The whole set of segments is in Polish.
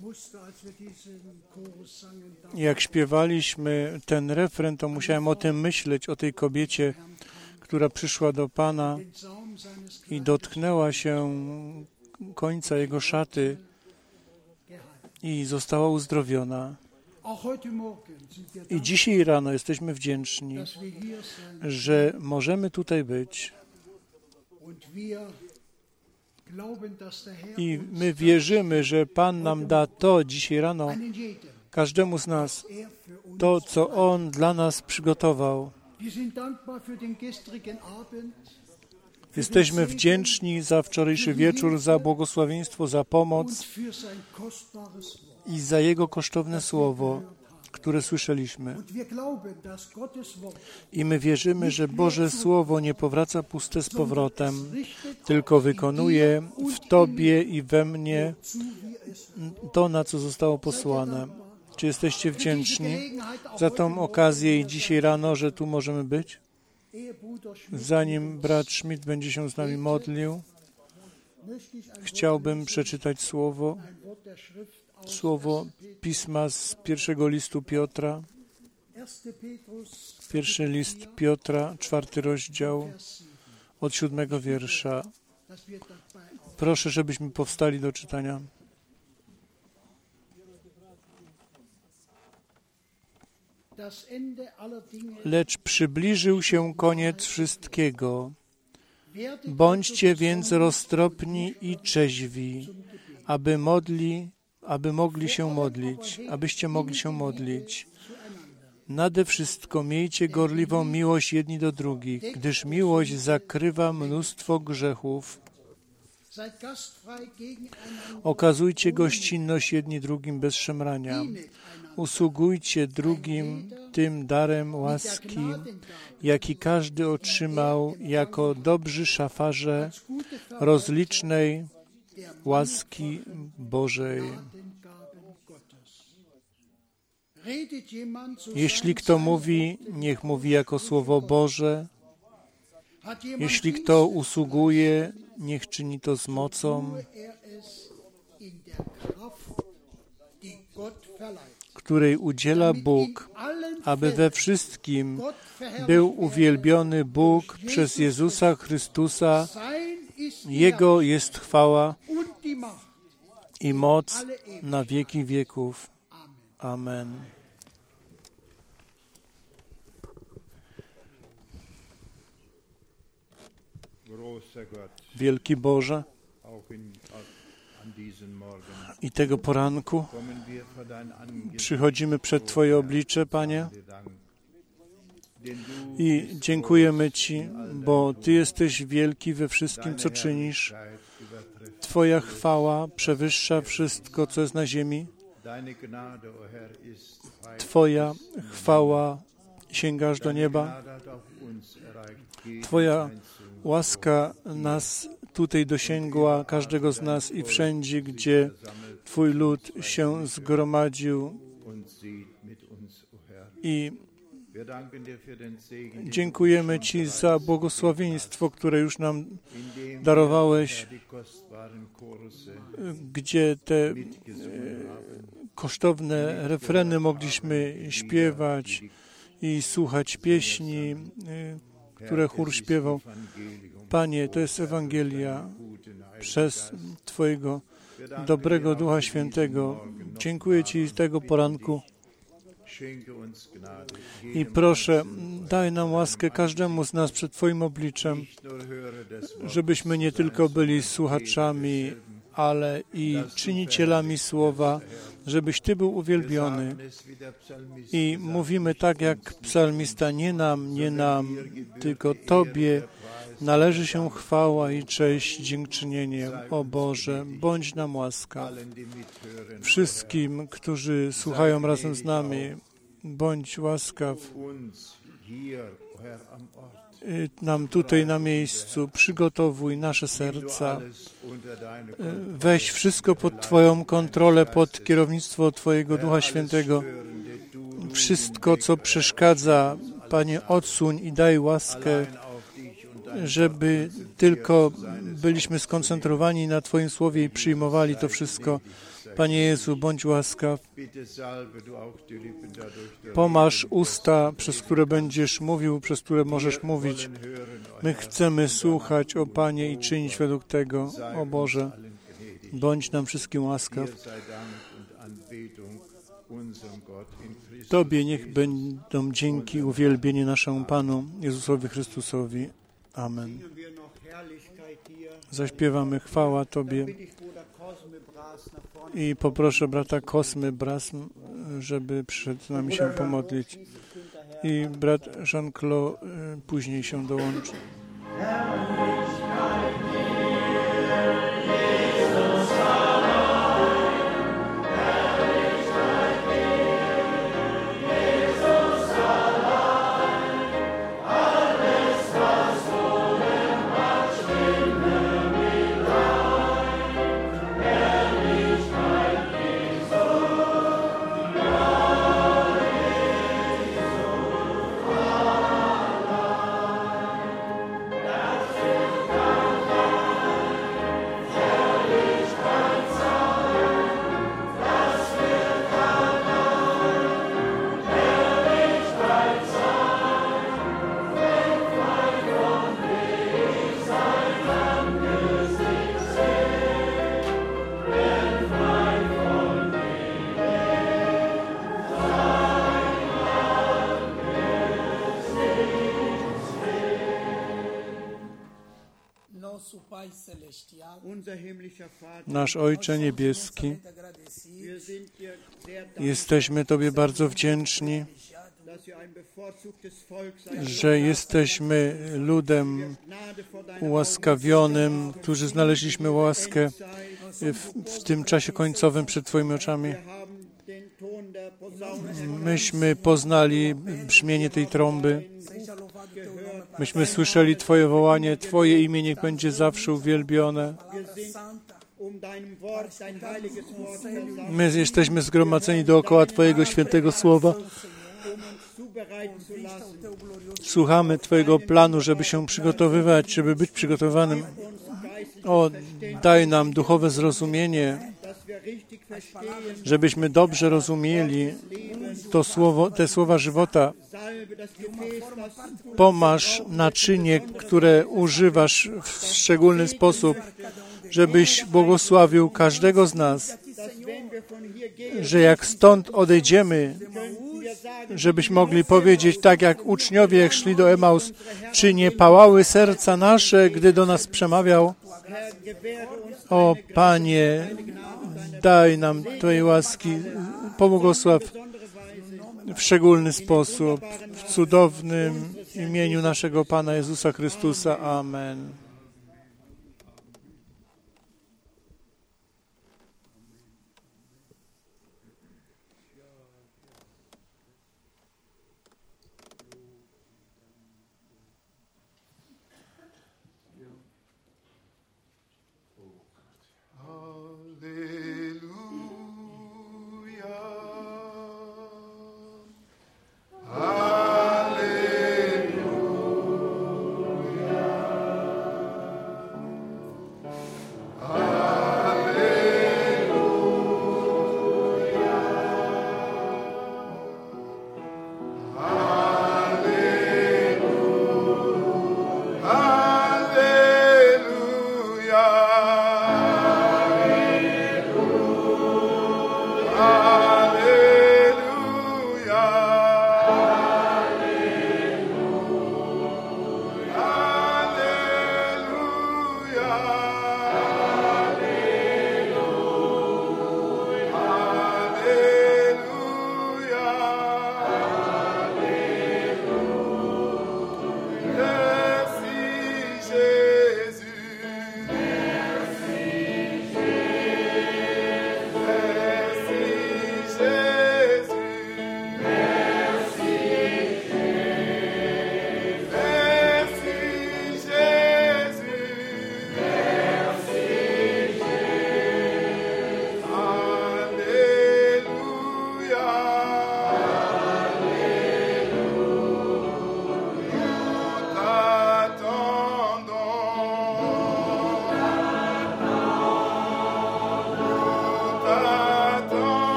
Jak śpiewaliśmy ten refren, to musiałem o tym myśleć, o tej kobiecie, która przyszła do Pana i dotknęła się końca Jego szaty i została uzdrowiona. I dzisiaj rano jesteśmy wdzięczni, że możemy tutaj być. I my wierzymy, że Pan nam da to dzisiaj rano, każdemu z nas, to, co On dla nas przygotował. Jesteśmy wdzięczni za wczorajszy wieczór, za błogosławieństwo, za pomoc i za Jego kosztowne słowo, które słyszeliśmy. I my wierzymy, że Boże Słowo nie powraca puste z powrotem, tylko wykonuje w Tobie i we mnie to, na co zostało posłane. Czy jesteście wdzięczni za tą okazję i dzisiaj rano, że tu możemy być? Zanim brat Schmidt będzie się z nami modlił, chciałbym przeczytać słowo Pisma z pierwszego listu Piotra. Pierwszy list Piotra, 4 rozdział, od 7 wiersza. Proszę, żebyśmy powstali do czytania. Lecz przybliżył się koniec wszystkiego. Bądźcie więc roztropni i trzeźwi, abyście mogli się modlić. Nade wszystko miejcie gorliwą miłość jedni do drugich, gdyż miłość zakrywa mnóstwo grzechów. Okazujcie gościnność jedni drugim bez szemrania. Usługujcie drugim tym darem łaski, jaki każdy otrzymał jako dobrzy szafarze rozlicznej łaski Bożej. Jeśli kto mówi, niech mówi jako Słowo Boże. Jeśli kto usługuje, niech czyni to z mocą, której udziela Bóg, aby we wszystkim był uwielbiony Bóg przez Jezusa Chrystusa. Jego jest chwała i moc na wieki wieków. Amen. Wielki Boże, i tego poranku przychodzimy przed Twoje oblicze, Panie, i dziękujemy Ci, bo Ty jesteś wielki we wszystkim, co czynisz. Twoja chwała przewyższa wszystko, co jest na ziemi. Twoja chwała sięga aż do nieba. Twoja łaska nas tutaj dosięgła, każdego z nas i wszędzie, gdzie Twój lud się zgromadził. I dziękujemy Ci za błogosławieństwo, które już nam darowałeś, gdzie te kosztowne refreny mogliśmy śpiewać i słuchać pieśni, które chór śpiewał. Panie, to jest Ewangelia przez Twojego dobrego Ducha Świętego. Dziękuję Ci z tego poranku i proszę, daj nam łaskę każdemu z nas przed Twoim obliczem, żebyśmy nie tylko byli słuchaczami, ale i czynicielami słowa, żebyś Ty był uwielbiony. I mówimy tak jak psalmista, nie nam, tylko Tobie należy się chwała i cześć, dziękczynienie. O Boże, bądź nam łaskaw. Wszystkim, którzy słuchają razem z nami, bądź łaskaw nam tutaj na miejscu, przygotowuj nasze serca. Weź wszystko pod Twoją kontrolę, pod kierownictwo Twojego Ducha Świętego. Wszystko, co przeszkadza, Panie, odsuń i daj łaskę żeby tylko byliśmy skoncentrowani na Twoim Słowie i przyjmowali to wszystko. Panie Jezu, bądź łaskaw. Pomaż usta, przez które będziesz mówił, przez które możesz mówić. My chcemy słuchać, o Panie, i czynić według tego, o Boże. Bądź nam wszystkim łaskaw. Tobie niech będą dzięki i uwielbienie naszemu Panu Jezusowi Chrystusowi. Amen. Zaśpiewamy chwała Tobie i poproszę brata Kosmy Brasm, żeby przyszedł z nami się pomodlić. I brat Jean-Claude później się dołączy. Nasz Ojcze Niebieski, jesteśmy Tobie bardzo wdzięczni, że jesteśmy ludem ułaskawionym, którzy znaleźliśmy łaskę w tym czasie końcowym przed Twoimi oczami. Myśmy poznali brzmienie tej trąby. Myśmy słyszeli Twoje wołanie, Twoje imię niech będzie zawsze uwielbione. My jesteśmy zgromadzeni dookoła Twojego świętego słowa. Słuchamy Twojego planu, żeby się przygotowywać, żeby być przygotowanym. O, daj nam duchowe zrozumienie, żebyśmy dobrze rozumieli to słowo, te słowa żywota. Pomaż naczynie, które używasz w szczególny sposób, żebyś błogosławił każdego z nas, że jak stąd odejdziemy, żebyśmy mogli powiedzieć, tak jak uczniowie, jak szli do Emaus, czy nie pałały serca nasze, gdy do nas przemawiał? O Panie, daj nam Twojej łaski, pobłogosław w szczególny sposób, w cudownym imieniu naszego Pana Jezusa Chrystusa. Amen. Alleluia.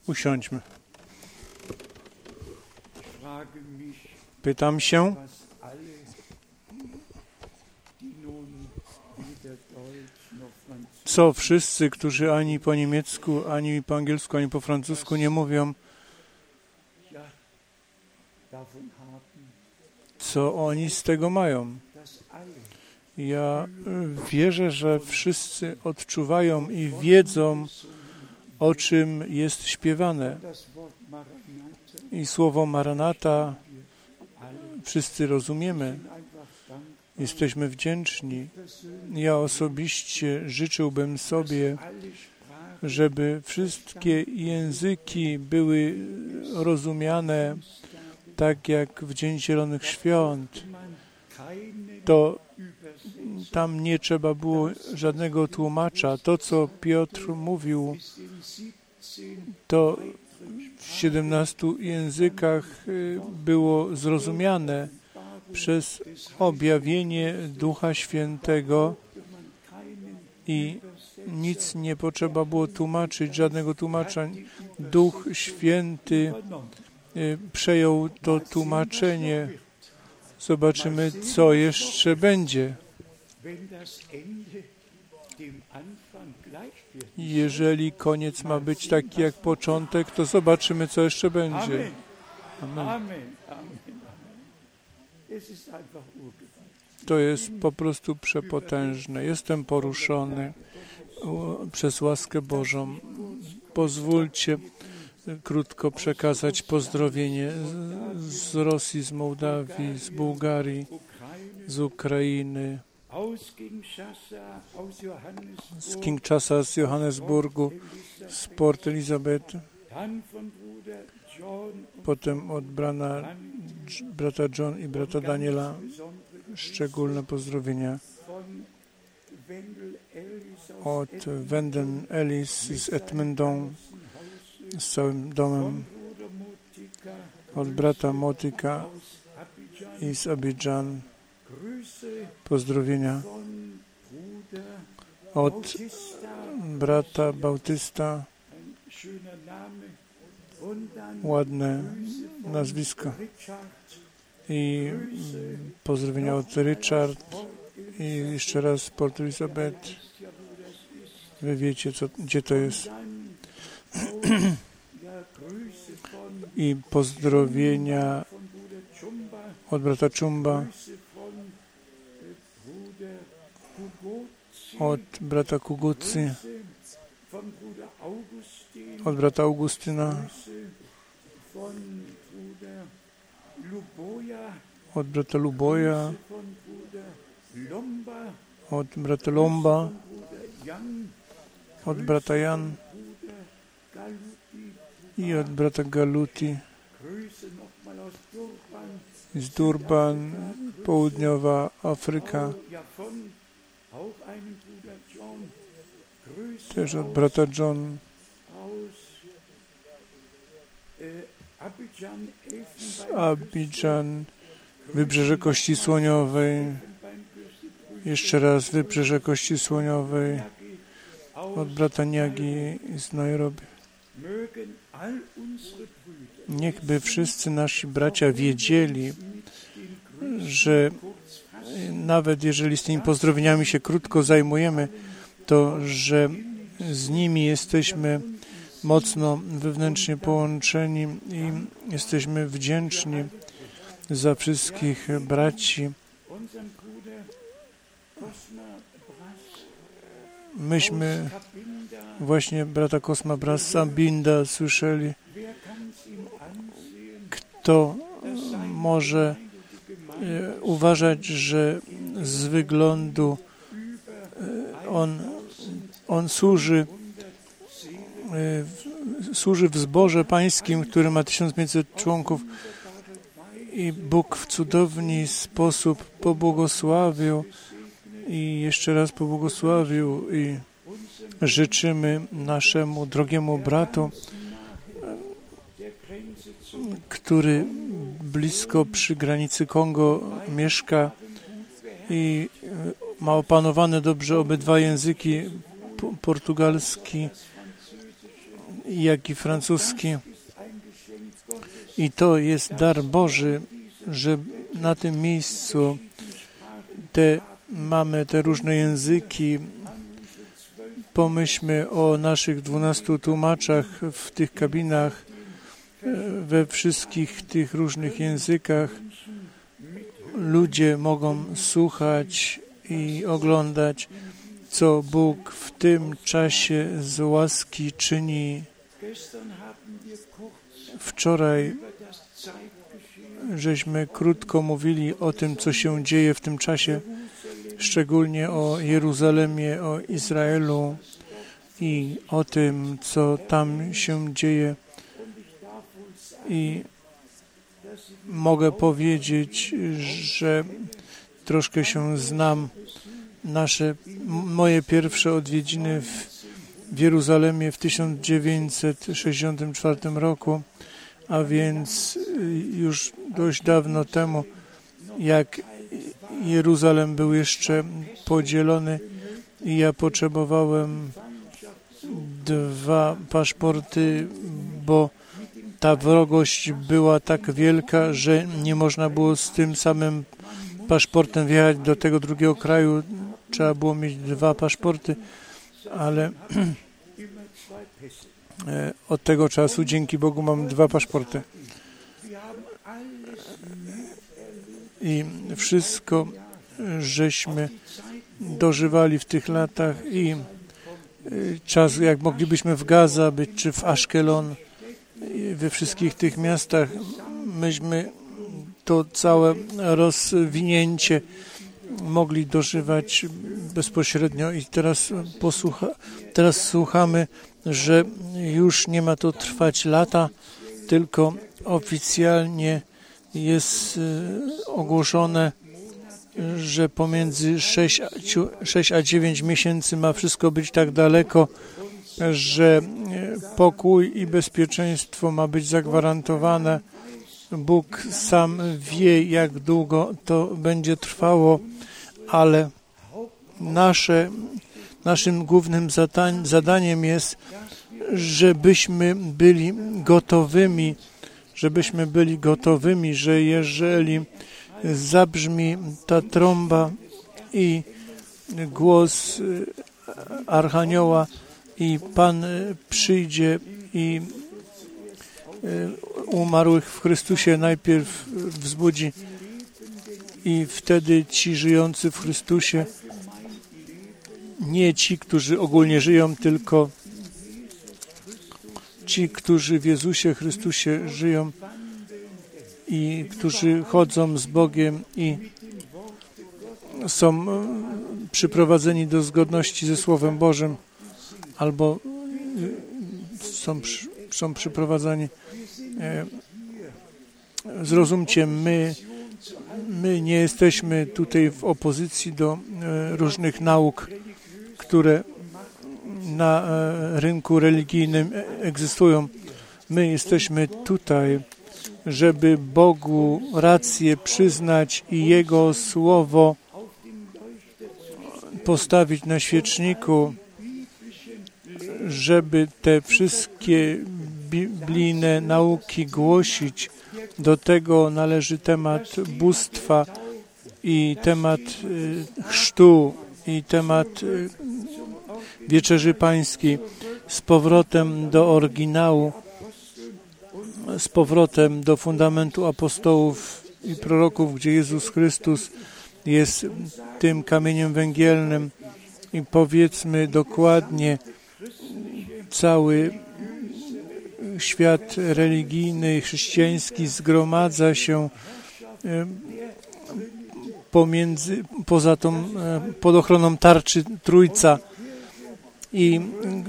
Usiądźmy. Pytam się, co wszyscy, którzy ani po niemiecku, ani po angielsku, ani po francusku nie mówią, co oni z tego mają. Ja wierzę, że wszyscy odczuwają i wiedzą, o czym jest śpiewane. I słowo Maranata wszyscy rozumiemy. Jesteśmy wdzięczni. Ja osobiście życzyłbym sobie, żeby wszystkie języki były rozumiane tak jak w Dzień Zielonych Świąt. To tam nie trzeba było żadnego tłumacza. To, co Piotr mówił, to w 17 językach było zrozumiane przez objawienie Ducha Świętego i nic nie potrzeba było tłumaczyć, żadnego tłumacza. Duch Święty przejął to tłumaczenie. Zobaczymy, co jeszcze będzie. Jeżeli koniec ma być taki jak początek, to zobaczymy, co jeszcze będzie. Amen. To jest po prostu przepotężne. Jestem poruszony przez łaskę Bożą. Pozwólcie krótko przekazać pozdrowienie z Rosji, z Mołdawii, z Bułgarii, z Ukrainy, z Kinshasa, z Johannesburgu, z Port Elizabeth, potem od brata John i brata Daniela szczególne pozdrowienia, od Wendell Ellis z Edmonton z całym domem, od brata Motika i z Abidjan pozdrowienia, od brata Bautysta, ładne nazwisko, i pozdrowienia od Richard i jeszcze raz Port Elizabeth. Wy wiecie, gdzie to jest. I pozdrowienia od brata Chumba, od brata Kugucy, od brata Augustyna, od brata Luboja, od brata Lomba, od brata Jan i od brata Galuti z Durban, Południowa Afryka, też od brata John z Abidjan, Wybrzeże Kości Słoniowej, jeszcze raz Wybrzeże Kości Słoniowej, od brata Niagi z Nairobi. Niechby wszyscy nasi bracia wiedzieli, że nawet jeżeli z tymi pozdrowieniami się krótko zajmujemy, to że z nimi jesteśmy mocno wewnętrznie połączeni i jesteśmy wdzięczni za wszystkich braci. Myśmy właśnie brata Kosma Brasa Binda słyszeli. Kto może uważać, że z wyglądu on służy w zborze pańskim, który ma 1500 członków, i Bóg w cudowny sposób pobłogosławił i jeszcze raz pobłogosławił, i życzymy naszemu drogiemu bratu, który blisko przy granicy Kongo mieszka i ma opanowane dobrze obydwa języki, portugalski jak i francuski. I to jest dar Boży, że na tym miejscu mamy te różne języki. Pomyślmy o naszych 12 tłumaczach w tych kabinach, we wszystkich tych różnych językach. Ludzie mogą słuchać i oglądać, co Bóg w tym czasie z łaski czyni. Wczoraj żeśmy krótko mówili o tym, co się dzieje w tym czasie, szczególnie o Jeruzalemie, o Izraelu i o tym, co tam się dzieje. I mogę powiedzieć, że troszkę się znam. Moje pierwsze odwiedziny w Jeruzalemie w 1964 roku, a więc już dość dawno temu, jak Jeruzalem był jeszcze podzielony i ja potrzebowałem 2 paszporty, bo ta wrogość była tak wielka, że nie można było z tym samym paszportem wjechać do tego drugiego kraju. Trzeba było mieć 2 paszporty, ale od tego czasu, dzięki Bogu, mam 2 paszporty. I wszystko żeśmy dożywali w tych latach i czas, jak moglibyśmy w Gaza być, czy w Aszkelon, we wszystkich tych miastach, myśmy to całe rozwinięcie mogli dożywać bezpośrednio i teraz słuchamy, że już nie ma to trwać lata, tylko oficjalnie jest ogłoszone, że pomiędzy 6 a 9 miesięcy ma wszystko być tak daleko, że pokój i bezpieczeństwo ma być zagwarantowane. Bóg sam wie, jak długo to będzie trwało, ale naszym głównym zadaniem jest, żebyśmy byli gotowymi, że jeżeli zabrzmi ta trąba i głos Archanioła i Pan przyjdzie i umarłych w Chrystusie najpierw wzbudzi i wtedy ci żyjący w Chrystusie, nie ci, którzy ogólnie żyją, tylko ci, którzy w Jezusie Chrystusie żyją i którzy chodzą z Bogiem i są przyprowadzeni do zgodności ze Słowem Bożym, albo są przyprowadzani. Zrozumcie, my nie jesteśmy tutaj w opozycji do różnych nauk, które na rynku religijnym egzystują. My jesteśmy tutaj, żeby Bogu rację przyznać i Jego Słowo postawić na świeczniku, żeby te wszystkie biblijne nauki głosić. Do tego należy temat bóstwa i temat chrztu i temat Wieczerzy Pańskiej z powrotem do oryginału, z powrotem do fundamentu apostołów i proroków, gdzie Jezus Chrystus jest tym kamieniem węgielnym i powiedzmy dokładnie, cały świat religijny, chrześcijański zgromadza się pod ochroną tarczy Trójca i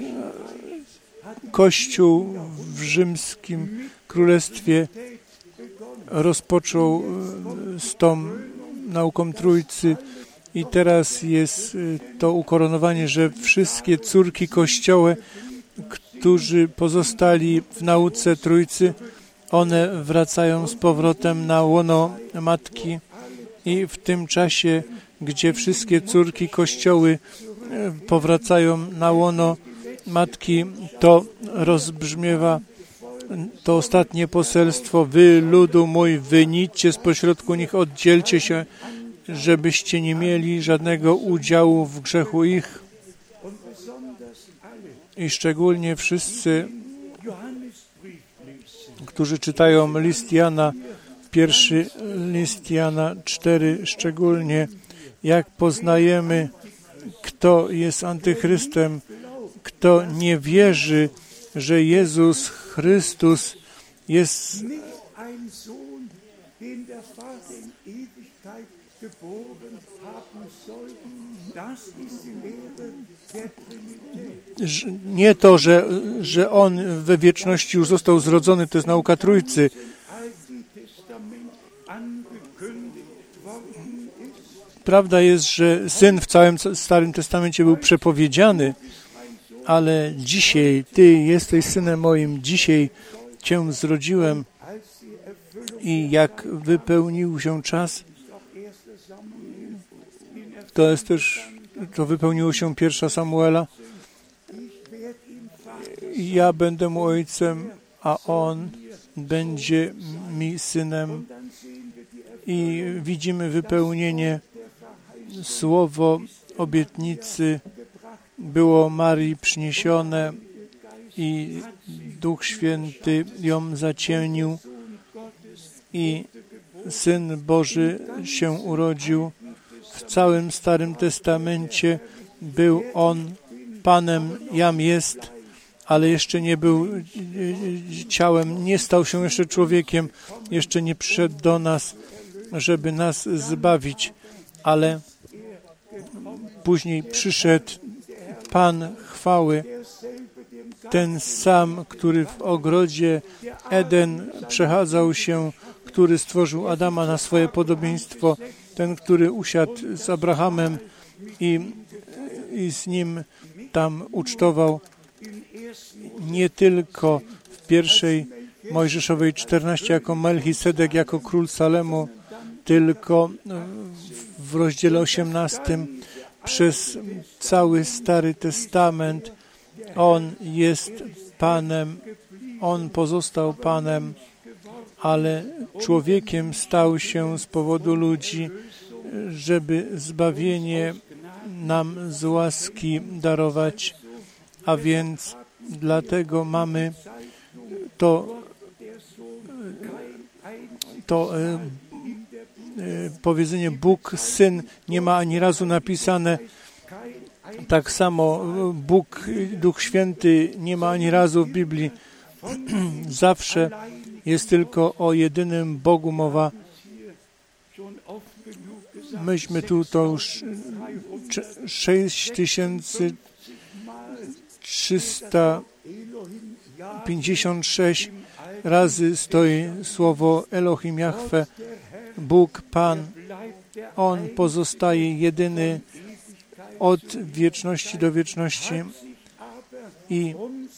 Kościół w rzymskim królestwie rozpoczął z tą nauką Trójcy i teraz jest to ukoronowanie, że wszystkie córki Kościoła, którzy pozostali w nauce Trójcy, one wracają z powrotem na łono Matki i w tym czasie, gdzie wszystkie córki Kościoły powracają na łono matki, to rozbrzmiewa to ostatnie poselstwo: wy, ludu mój, wynićcie spośrodku nich, oddzielcie się, żebyście nie mieli żadnego udziału w grzechu ich. I szczególnie wszyscy, którzy czytają list Jana, pierwszy list Jana 4, szczególnie jak poznajemy, kto jest antychrystem, kto nie wierzy, że Jezus Chrystus jest nie to, że On we wieczności już został zrodzony, to jest nauka Trójcy. Prawda jest, że Syn w całym Starym Testamencie był przepowiedziany, ale dzisiaj Ty jesteś Synem moim, dzisiaj Cię zrodziłem. I jak wypełnił się czas, to wypełniło się 1 Samuela. Ja będę mu ojcem, a on będzie mi synem. I widzimy wypełnienie. Słowo obietnicy było Marii przyniesione i Duch Święty ją zacienił i Syn Boży się urodził. W całym Starym Testamencie był On Panem, jam jest, ale jeszcze nie był ciałem, nie stał się jeszcze człowiekiem, jeszcze nie przyszedł do nas, żeby nas zbawić, ale później przyszedł Pan chwały, ten sam, który w ogrodzie Eden przechadzał się, który stworzył Adama na swoje podobieństwo, ten, który usiadł z Abrahamem i z nim tam ucztował, nie tylko w pierwszej Mojżeszowej 14 jako Melchisedek, jako król Salemu, tylko w rozdziale 18 przez cały Stary Testament On jest Panem, On pozostał Panem, ale człowiekiem stał się z powodu ludzi, żeby zbawienie nam z łaski darować, a więc dlatego mamy to powiedzenie Bóg, Syn, nie ma ani razu napisane. Tak samo Bóg, Duch Święty nie ma ani razu w Biblii. Zawsze jest tylko o jedynym Bogu mowa. Myśmy tu to już 6356 razy stoi słowo Elohim Jahwe, Bóg, Pan. On pozostaje jedyny od wieczności do wieczności i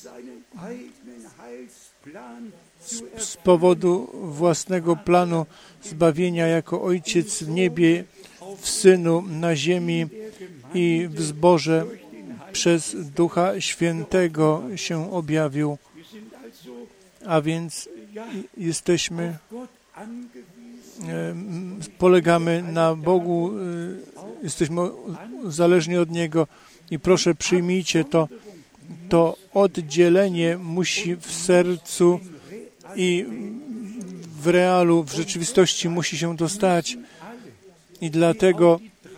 z powodu własnego planu zbawienia jako Ojciec w niebie, w Synu na ziemi i w zborze przez Ducha Świętego się objawił. A więc polegamy na Bogu, jesteśmy zależni od Niego i proszę przyjmijcie to oddzielenie musi w sercu i w realu, w rzeczywistości musi się to stać i dlatego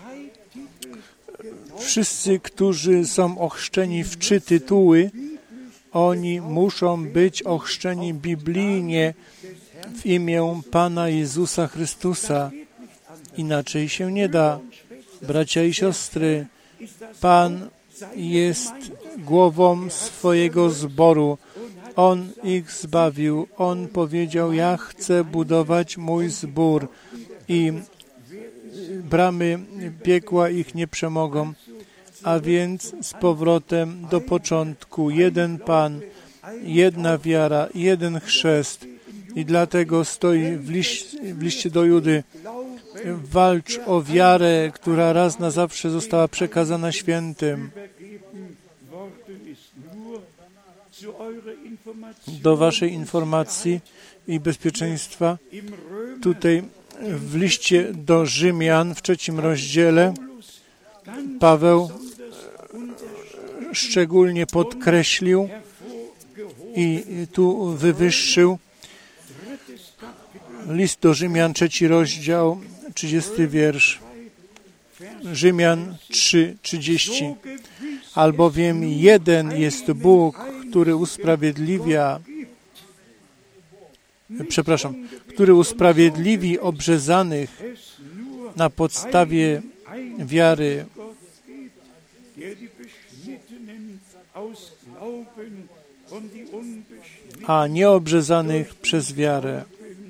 wszyscy, którzy są ochrzczeni w 3 tytuły, oni muszą być ochrzczeni biblijnie w imię Pana Jezusa Chrystusa. Inaczej się nie da. Bracia i siostry, Pan jest głową swojego zboru. On ich zbawił. On powiedział, ja chcę budować mój zbór i bramy piekła ich nie przemogą. A więc z powrotem do początku. Jeden Pan, jedna wiara, jeden chrzest. I dlatego stoi w liście do Judy: walcz o wiarę, która raz na zawsze została przekazana świętym. do waszej informacji i bezpieczeństwa. Tutaj w liście do Rzymian w 3 rozdziale Paweł szczególnie podkreślił i tu wywyższył list do Rzymian, 3 rozdział, 30 wiersz. Rzymian 3:30. Albowiem jeden jest Bóg, który usprawiedliwi obrzezanych na podstawie wiary, a nieobrzezanych przez wiarę.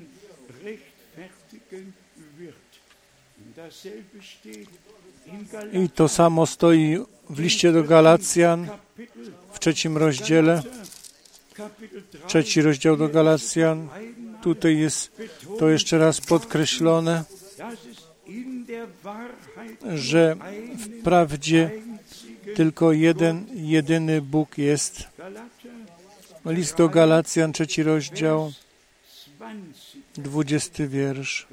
I to samo stoi w liście do Galacjan w 3 rozdziale. 3 rozdział do Galacjan. Tutaj jest to jeszcze raz podkreślone, że wprawdzie tylko jeden, jedyny Bóg jest. List do Galacjan, 3 rozdział, 20 wiersz.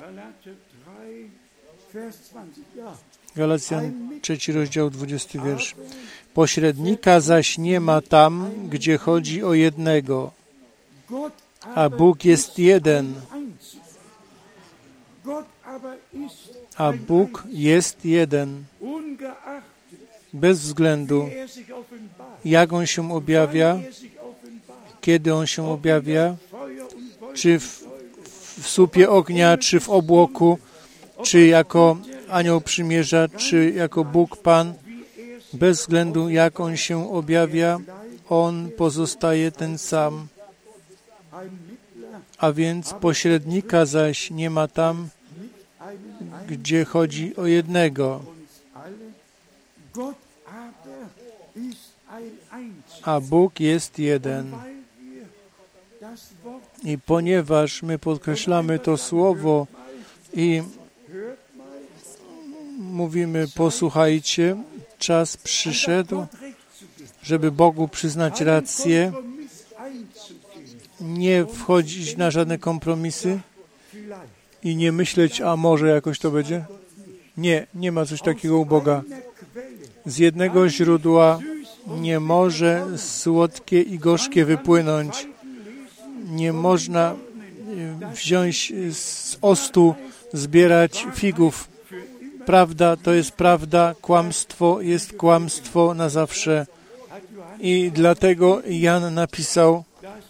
Galacjan, 3 rozdział, 20 wiersz. Pośrednika zaś nie ma tam, gdzie chodzi o jednego, a Bóg jest jeden. A Bóg jest jeden. Bez względu, jak On się objawia, kiedy On się objawia, czy w słupie ognia, czy w obłoku, czy jako anioł przymierza, czy jako Bóg Pan, bez względu jak On się objawia, On pozostaje ten sam. A więc pośrednika zaś nie ma tam, gdzie chodzi o jednego. A Bóg jest jeden. I ponieważ my podkreślamy to słowo i mówimy, posłuchajcie, czas przyszedł, żeby Bogu przyznać rację, nie wchodzić na żadne kompromisy i nie myśleć, a może jakoś to będzie. Nie ma coś takiego u Boga. Z jednego źródła nie może słodkie i gorzkie wypłynąć. Nie można wziąć z ostu, zbierać figów. Prawda to jest prawda, kłamstwo jest kłamstwo na zawsze. I dlatego Jan napisał,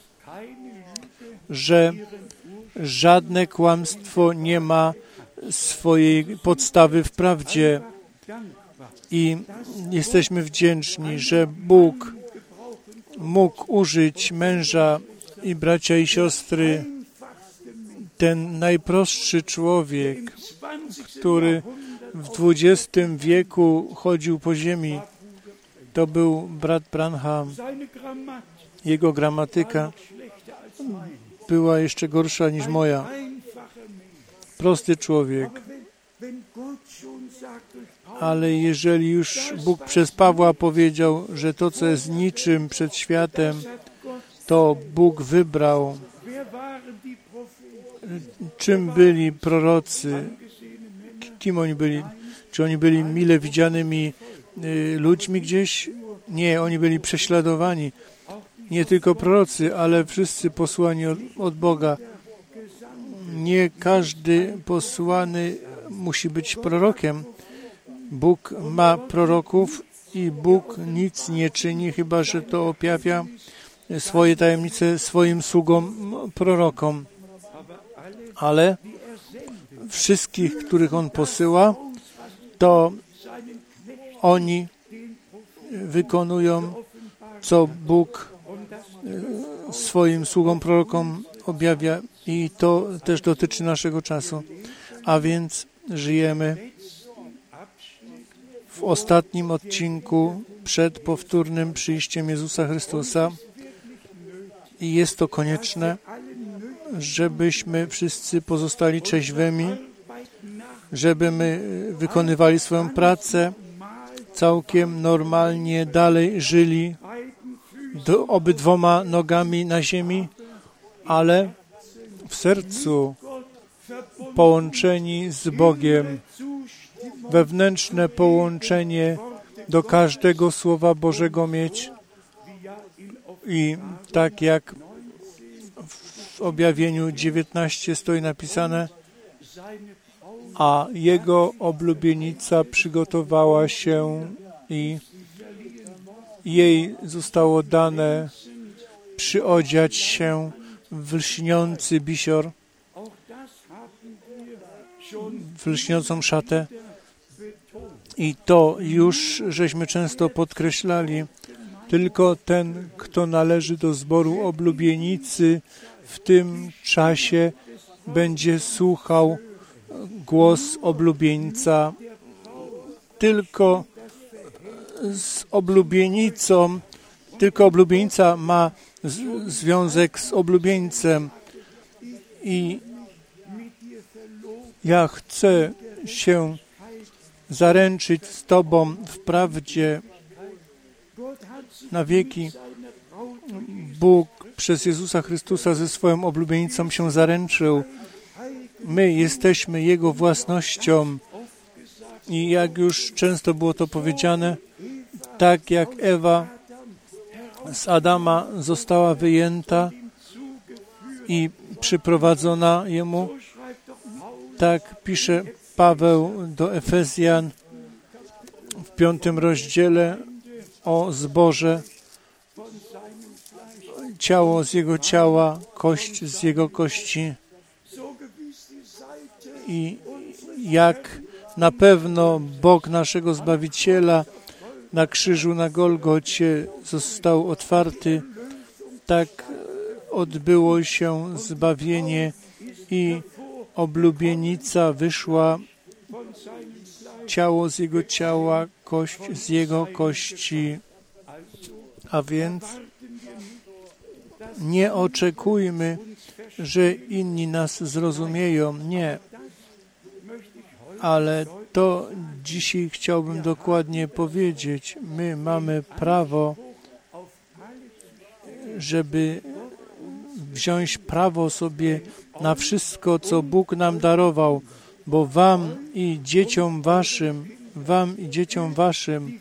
że żadne kłamstwo nie ma swojej podstawy w prawdzie. I jesteśmy wdzięczni, że Bóg mógł użyć męża i bracia i siostry, ten najprostszy człowiek, który w XX wieku chodził po ziemi. To był brat Branham. Jego gramatyka była jeszcze gorsza niż moja. Prosty człowiek. Ale jeżeli już Bóg przez Pawła powiedział, że to, co jest niczym przed światem, to Bóg wybrał. Czym byli prorocy? Kim oni byli? Czy oni byli mile widzianymi ludźmi gdzieś? Nie, oni byli prześladowani. Nie tylko prorocy, ale wszyscy posłani od Boga. Nie każdy posłany musi być prorokiem. Bóg ma proroków i Bóg nic nie czyni, chyba że to objawia swoje tajemnice swoim sługom, prorokom. Ale wszystkich, których On posyła, to oni wykonują, co Bóg swoim sługom, prorokom objawia i to też dotyczy naszego czasu. A więc żyjemy w ostatnim odcinku przed powtórnym przyjściem Jezusa Chrystusa i jest to konieczne, żebyśmy wszyscy pozostali trzeźwymi, żeby my wykonywali swoją pracę, całkiem normalnie dalej żyli obydwoma nogami na ziemi, ale w sercu połączeni z Bogiem, wewnętrzne połączenie do każdego Słowa Bożego mieć i tak jak w objawieniu 19 stoi napisane, a jego oblubienica przygotowała się i jej zostało dane przyodziać się w lśniący bisior, w lśniącą szatę. I to już żeśmy często podkreślali. Tylko ten, kto należy do zboru oblubienicy, w tym czasie będzie słuchał głos oblubieńca. Tylko z oblubienicą, tylko oblubienica ma związek z oblubieńcem. I ja chcę się zaręczyć z Tobą w prawdzie na wieki. Bóg przez Jezusa Chrystusa ze swoją oblubienicą się zaręczył. My jesteśmy Jego własnością i jak już często było to powiedziane, tak jak Ewa z Adama została wyjęta i przyprowadzona Jemu, tak pisze Paweł do Efezjan w 5 rozdziale o zborze, ciało z Jego ciała, kość z Jego kości. I jak na pewno Bóg naszego Zbawiciela na krzyżu na Golgocie został otwarty, tak odbyło się zbawienie i oblubienica wyszła, ciało z Jego ciała, kość z Jego kości. A więc nie oczekujmy, że inni nas zrozumieją. Nie. Ale to dzisiaj chciałbym dokładnie powiedzieć. My mamy prawo, żeby wziąć prawo sobie na wszystko, co Bóg nam darował, bo wam i dzieciom waszym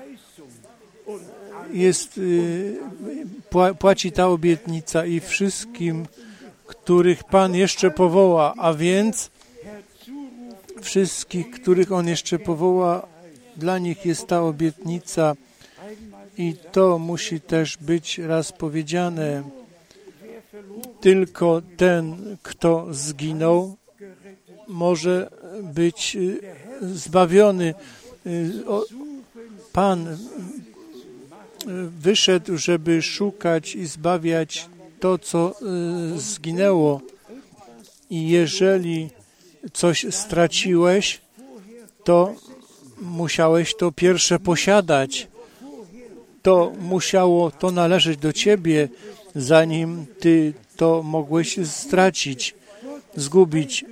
jest, płaci ta obietnica i wszystkim, których Pan jeszcze powoła, a więc wszystkich, których On jeszcze powoła, dla nich jest ta obietnica i to musi też być raz powiedziane. Tylko ten, kto zginął, może być zbawiony. Pan wyszedł, żeby szukać i zbawiać to, co zginęło. I jeżeli coś straciłeś, to musiałeś to pierwsze posiadać. To musiało to należeć do ciebie, zanim ty to mogłeś stracić, zgubić.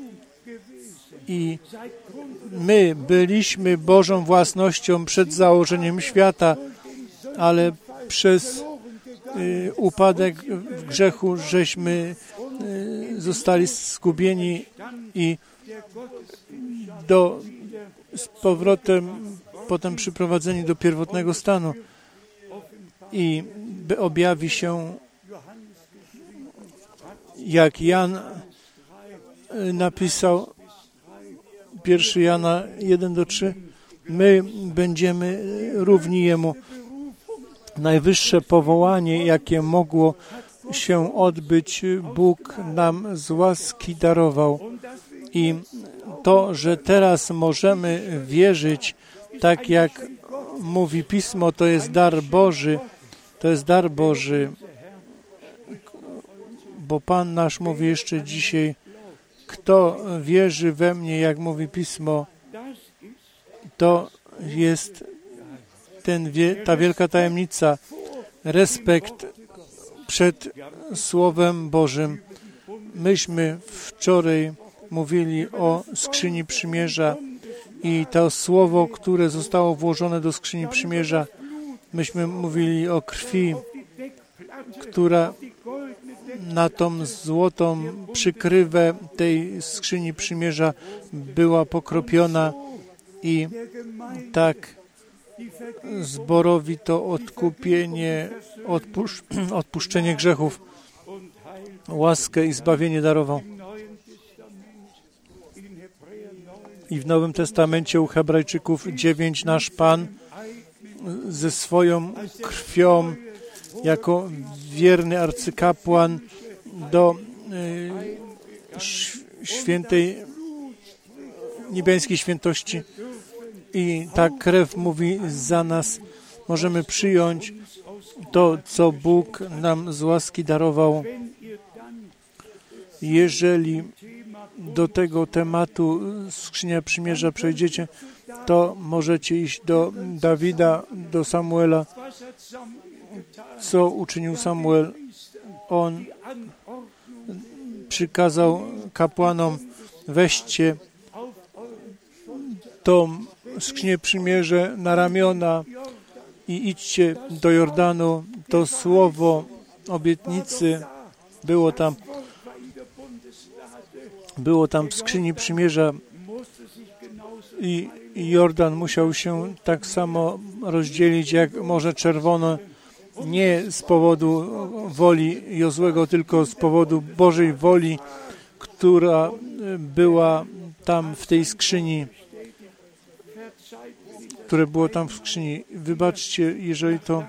I my byliśmy Bożą własnością przed założeniem świata, ale przez upadek w grzechu żeśmy zostali zgubieni i z powrotem potem przyprowadzeni do pierwotnego stanu. I objawi się, jak Jan napisał, 1 Jana 1-3, my będziemy równi Jemu. Najwyższe powołanie, jakie mogło się odbyć, Bóg nam z łaski darował. I to, że teraz możemy wierzyć, tak jak mówi Pismo, to jest dar Boży. To jest dar Boży. Bo Pan nasz mówi jeszcze dzisiaj, kto wierzy we mnie, jak mówi Pismo, to jest ta wielka tajemnica, respekt przed Słowem Bożym. Myśmy wczoraj mówili o skrzyni przymierza i to słowo, które zostało włożone do skrzyni przymierza, myśmy mówili o krwi która na tą złotą przykrywę tej skrzyni przymierza była pokropiona i tak zborowi to odkupienie, odpuszczenie grzechów, łaskę i zbawienie darował. I w Nowym Testamencie u Hebrajczyków 9 nasz Pan ze swoją krwią jako wierny arcykapłan do świętej niebiańskiej świętości i ta krew mówi za nas. Możemy przyjąć to, co Bóg nam z łaski darował. Jeżeli do tego tematu Skrzynia Przymierza przejdziecie, to możecie iść do Dawida, do Samuela. Co uczynił Samuel? On przykazał kapłanom: weźcie tą Skrzynię Przymierza na ramiona i idźcie do Jordanu. To słowo obietnicy było tam w Skrzyni Przymierza i Jordan musiał się tak samo rozdzielić jak Morze Czerwone, nie z powodu woli Jozłego, tylko z powodu Bożej woli, która była tam w tej skrzyni, które było tam w skrzyni. Wybaczcie, jeżeli to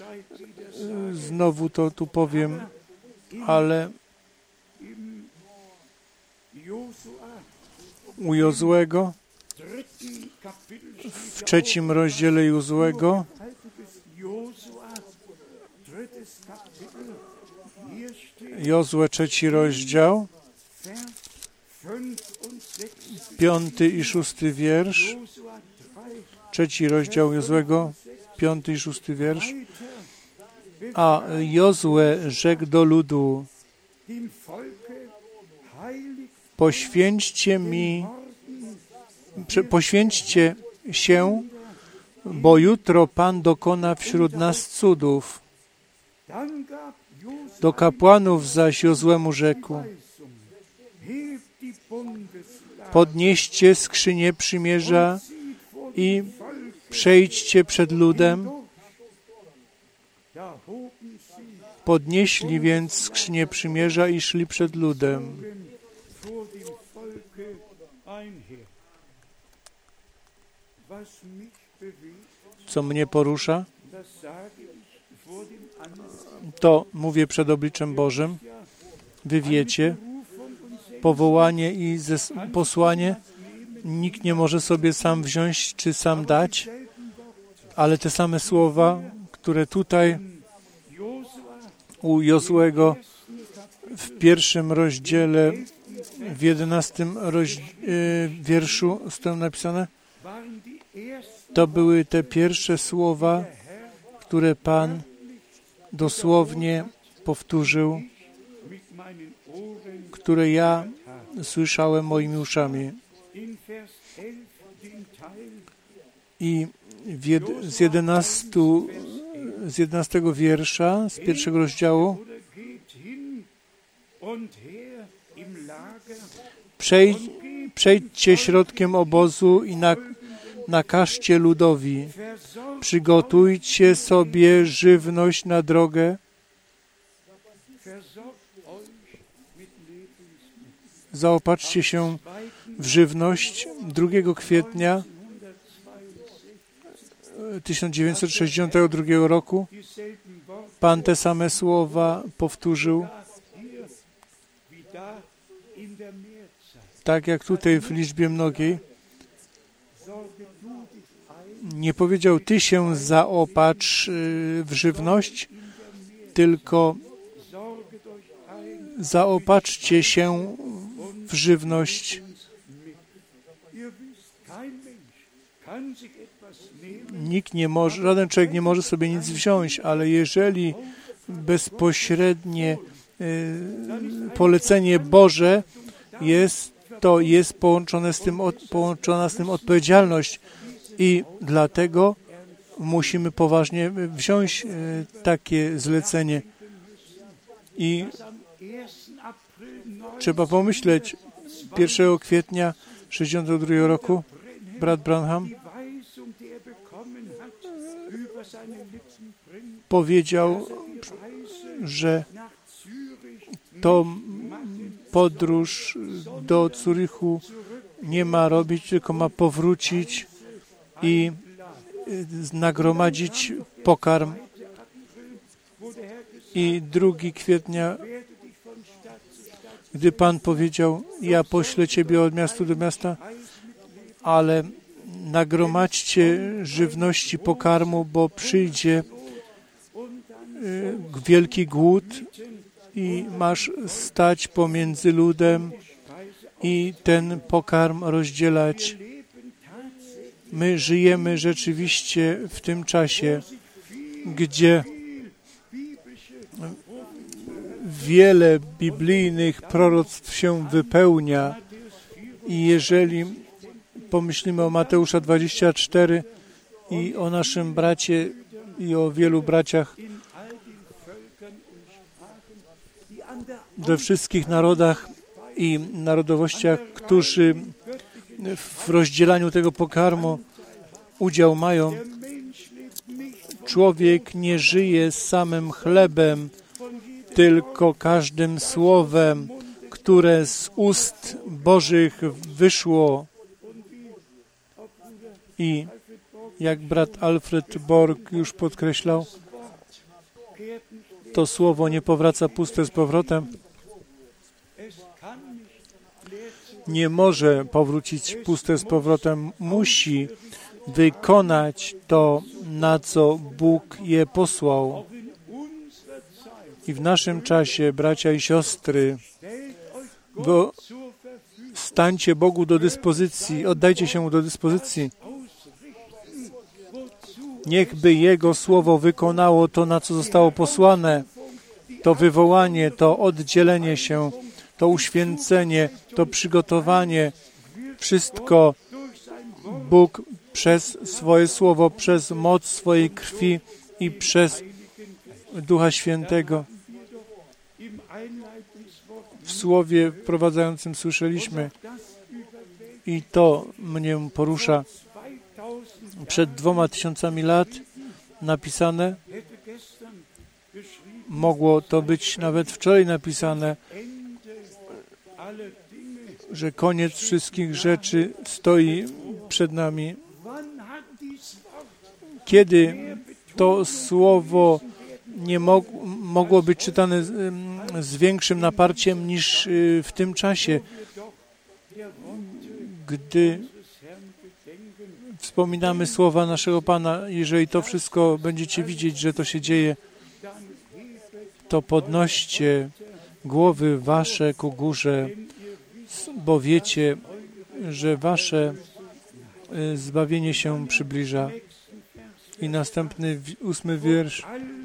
znowu to tu powiem, ale u Jozłego, w 3 rozdziale Jozłego, Jozue 3 rozdział, 5 i 6 wiersz, 3 rozdział Jozłego, 5 i 6 wiersz. A Jozue rzekł do ludu: poświęćcie się, bo jutro Pan dokona wśród nas cudów. Do kapłanów zaś Jozłemu rzekł: podnieście skrzynię przymierza i przejdźcie przed ludem. Podnieśli więc skrzynię przymierza i szli przed ludem. Co mnie porusza, to mówię przed obliczem Bożym. Wy wiecie, powołanie i posłanie nikt nie może sobie sam wziąć czy sam dać, ale te same słowa, które tutaj u Jozłego w 1 rozdziale, w 11 wierszu są napisane, to były te pierwsze słowa, które Pan dosłownie powtórzył, które ja słyszałem moimi uszami. I z 11 wiersza, z 1 rozdziału, przejdźcie środkiem obozu i nakażcie ludowi, przygotujcie sobie żywność na drogę, zaopatrzcie się w żywność. 2 kwietnia 1962 roku Pan te same słowa powtórzył, tak jak tutaj w liczbie mnogiej. Nie powiedział: ty się zaopatrz w żywność, tylko zaopatrzcie się w żywność. Nikt nie może, żaden człowiek nie może sobie nic wziąć, ale jeżeli bezpośrednie polecenie Boże jest, to jest połączona z tym odpowiedzialność i dlatego musimy poważnie wziąć takie zlecenie. I trzeba pomyśleć, 1 kwietnia 1962 roku brat Branham powiedział, że to podróż do Zurychu nie ma robić, tylko ma powrócić i nagromadzić pokarm. I 2 kwietnia, gdy Pan powiedział, ja poślę Ciebie od miasta do miasta, ale nagromadźcie żywności, pokarmu, bo przyjdzie wielki głód i masz stać pomiędzy ludem i ten pokarm rozdzielać. My żyjemy rzeczywiście w tym czasie, gdzie wiele biblijnych proroctw się wypełnia i jeżeli pomyślimy o Mateusza 24 i o naszym bracie i o wielu braciach we wszystkich narodach i narodowościach, którzy w rozdzielaniu tego pokarmu udział mają. Człowiek nie żyje samym chlebem, tylko każdym słowem, które z ust Bożych wyszło. I jak brat Alfred Borg już podkreślał, to słowo nie powraca puste z powrotem. Nie może powrócić puste z powrotem. Musi wykonać to, na co Bóg je posłał. I w naszym czasie, bracia i siostry, stańcie Bogu do dyspozycji, oddajcie się Mu do dyspozycji. Niechby Jego Słowo wykonało to, na co zostało posłane, to wywołanie, to oddzielenie się, to uświęcenie, to przygotowanie. Wszystko Bóg przez swoje Słowo, przez moc swojej krwi i przez Ducha Świętego. W Słowie wprowadzającym słyszeliśmy i to mnie porusza. Przed 2000 lat napisane, mogło to być nawet wczoraj napisane, że koniec wszystkich rzeczy stoi przed nami. Kiedy to słowo nie mogło być czytane z większym naparciem niż w tym czasie, gdy wspominamy słowa naszego Pana, jeżeli to wszystko będziecie widzieć, że to się dzieje, to podnoście głowy wasze ku górze, bo wiecie, że wasze zbawienie się przybliża. I następny 8 wiersz.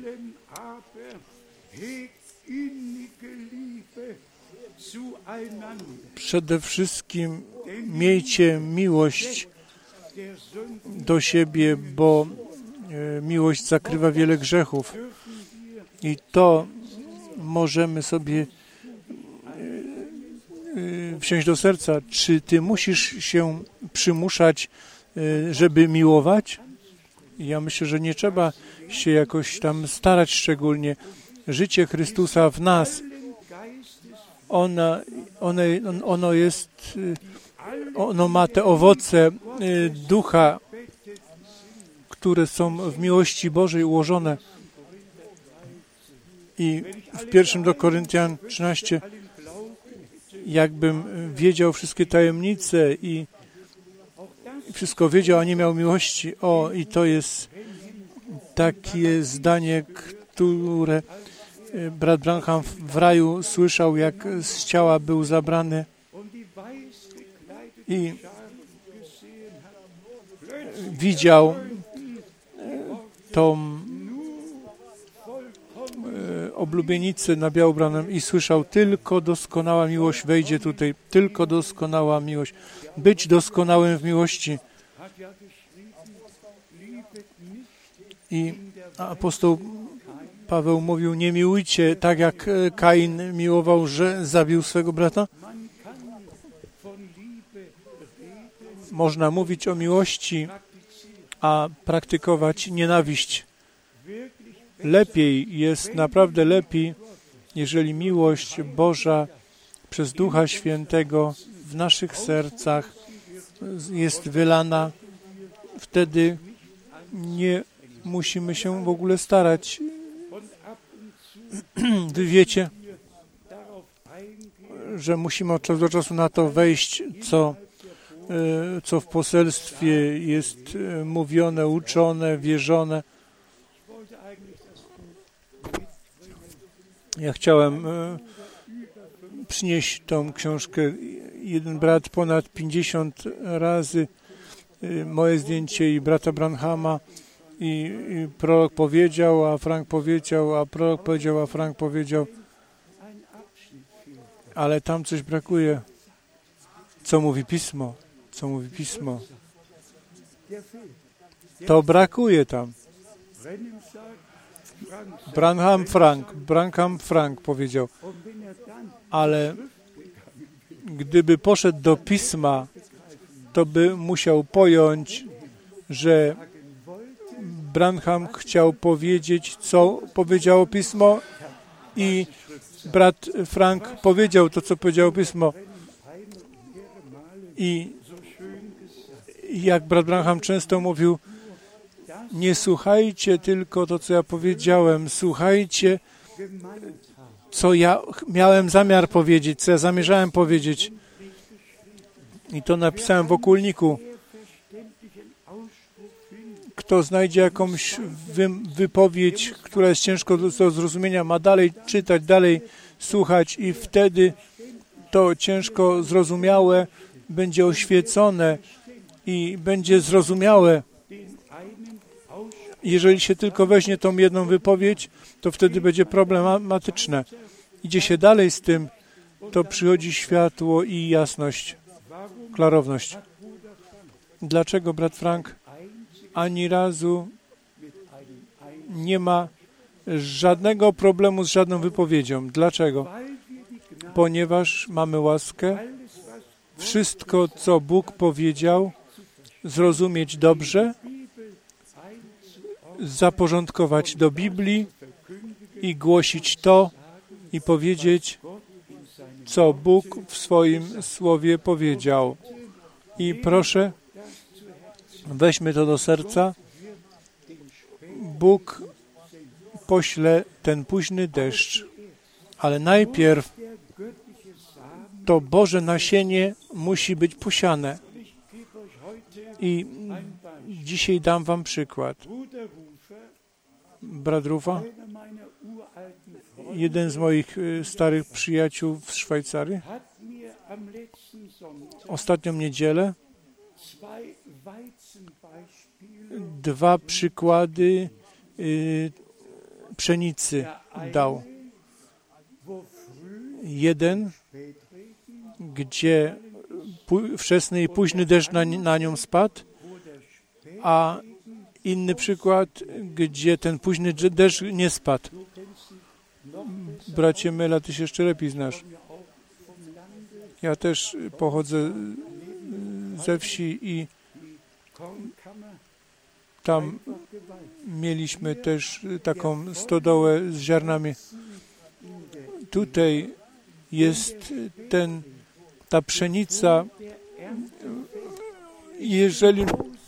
Przede wszystkim miejcie miłość do siebie, bo miłość zakrywa wiele grzechów. I to możemy sobie wziąć do serca. Czy ty musisz się przymuszać, żeby miłować? Ja myślę, że nie trzeba się jakoś tam starać szczególnie. Życie Chrystusa w nas, ono ma te owoce ducha, które są w miłości Bożej ułożone. I w 1 do Koryntian 13, jakbym wiedział wszystkie tajemnice i wszystko wiedział, a nie miał miłości. I to jest takie zdanie, które brat Branham w raju słyszał, jak z ciała był zabrany i widział tą oblubienicę na białobranym i słyszał, tylko doskonała miłość wejdzie tutaj, tylko doskonała miłość. Być doskonałym w miłości. I apostoł Paweł mówił, nie miłujcie tak jak Kain miłował, że zabił swego brata. Można mówić o miłości, a praktykować nienawiść. Lepiej jest, naprawdę lepiej, jeżeli miłość Boża przez Ducha Świętego w naszych sercach jest wylana. Wtedy nie musimy się w ogóle starać. Wy wiecie, że musimy od czasu do czasu na to wejść, co w poselstwie jest mówione, uczone, wierzone. Ja chciałem przynieść tą książkę. Jeden brat ponad 50 razy moje zdjęcie i brata Branhama i prorok powiedział, a Frank powiedział, a prorok powiedział, a Frank powiedział. Ale tam coś brakuje. Co mówi Pismo? Co mówi Pismo? To brakuje tam. Branham Frank powiedział. Ale gdyby poszedł do Pisma, to by musiał pojąć, że Branham chciał powiedzieć, co powiedziało Pismo i brat Frank powiedział to, co powiedziało Pismo. I jak brat Branham często mówił, nie słuchajcie tylko to, co ja powiedziałem, słuchajcie, co ja miałem zamiar powiedzieć, co ja zamierzałem powiedzieć. I to napisałem w okulniku. Kto znajdzie jakąś wypowiedź, która jest ciężko do zrozumienia, ma dalej czytać, dalej słuchać i wtedy to ciężko zrozumiałe będzie oświecone i będzie zrozumiałe. Jeżeli się tylko weźmie tą jedną wypowiedź, to wtedy będzie problematyczne. Idzie się dalej z tym, to przychodzi światło i jasność, klarowność. Dlaczego brat Frank ani razu nie ma żadnego problemu z żadną wypowiedzią? Dlaczego? Ponieważ mamy łaskę, wszystko, co Bóg powiedział, zrozumieć dobrze, zaporządkować do Biblii i głosić to i powiedzieć, co Bóg w swoim Słowie powiedział. I proszę, weźmy to do serca. Bóg pośle ten późny deszcz, ale najpierw to Boże nasienie musi być posiane. I dzisiaj dam wam przykład. Brat Rufa, jeden z moich starych przyjaciół w Szwajcarii, ostatnią niedzielę 2 przykłady pszenicy dał. Jeden, gdzie wczesny i późny deszcz na nią spadł, a inny przykład, gdzie ten późny deszcz nie spadł. Bracie Mela, ty się jeszcze lepiej znasz. Ja też pochodzę ze wsi i tam mieliśmy też taką stodołę z ziarnami. Tutaj jest ta pszenica, jeżeli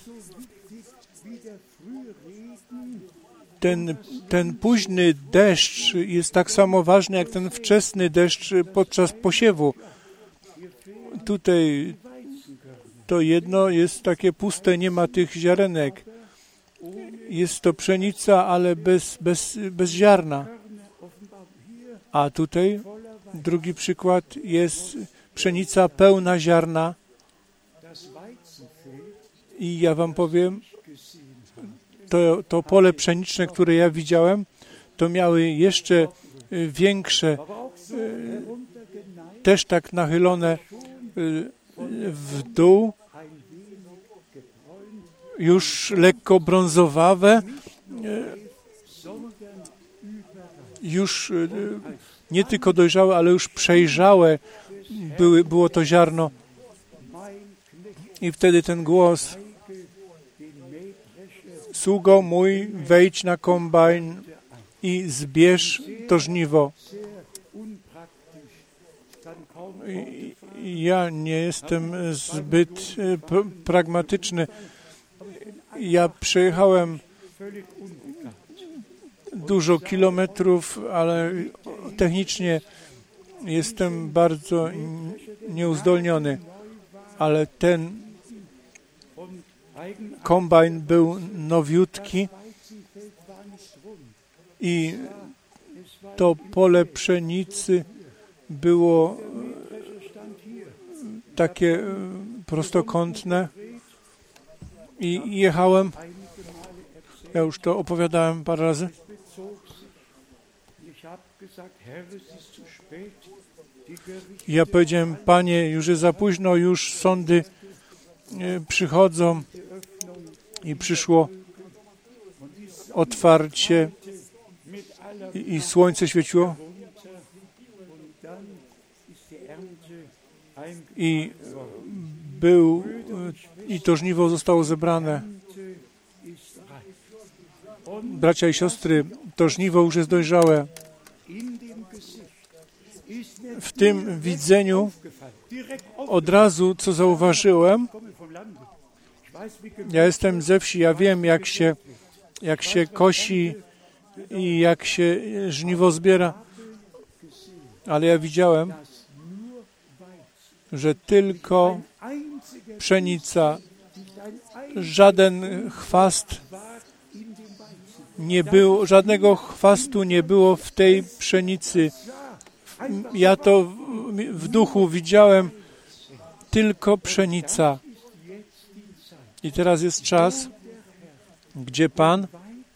ten późny deszcz jest tak samo ważny, jak ten wczesny deszcz podczas posiewu. Tutaj to jedno jest takie puste, nie ma tych ziarenek. Jest to pszenica, ale bez ziarna. A tutaj drugi przykład jest pszenica pełna ziarna. I ja wam powiem, to pole pszeniczne, które ja widziałem, to miały jeszcze większe, też tak nachylone w dół, już lekko brązowawe już nie tylko dojrzałe, ale już przejrzałe było to ziarno. I wtedy ten głos: sługo mój, wejdź na kombajn i zbierz to żniwo. Ja nie jestem zbyt pragmatyczny. Ja przejechałem dużo kilometrów, ale technicznie jestem bardzo nieuzdolniony. Ale ten kombajn był nowiutki i to pole pszenicy było takie prostokątne i jechałem. Ja już to opowiadałem parę razy. Ja powiedziałem: Panie, już jest za późno, już sądy przychodzą i przyszło otwarcie i słońce świeciło i to żniwo zostało zebrane. Bracia i siostry, to żniwo już jest dojrzałe. W tym widzeniu od razu, co zauważyłem, ja jestem ze wsi, ja wiem, jak się kosi i jak się żniwo zbiera, ale ja widziałem, że tylko pszenica, żaden chwast nie było, żadnego chwastu nie było w tej pszenicy. Ja to w duchu widziałem, tylko pszenica. I teraz jest czas, gdzie Pan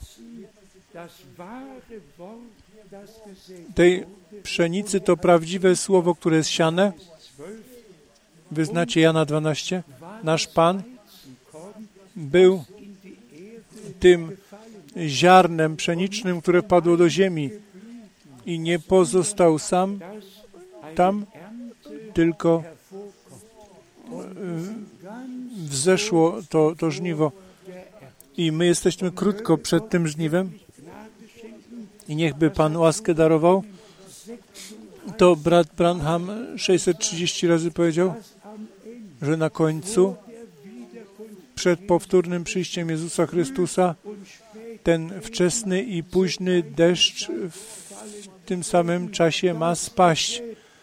tej pszenicy, to prawdziwe słowo, które jest siane. Wy znacie Jana 12. Nasz Pan był tym ziarnem pszenicznym, które padło do ziemi i nie pozostał sam tam, tylko wzeszło to żniwo. I my jesteśmy krótko przed tym żniwem i niechby Pan łaskę darował. To brat Branham 630 razy powiedział, że na końcu, przed powtórnym przyjściem Jezusa Chrystusa, ten wczesny i późny deszcz w tym samym czasie ma spaść,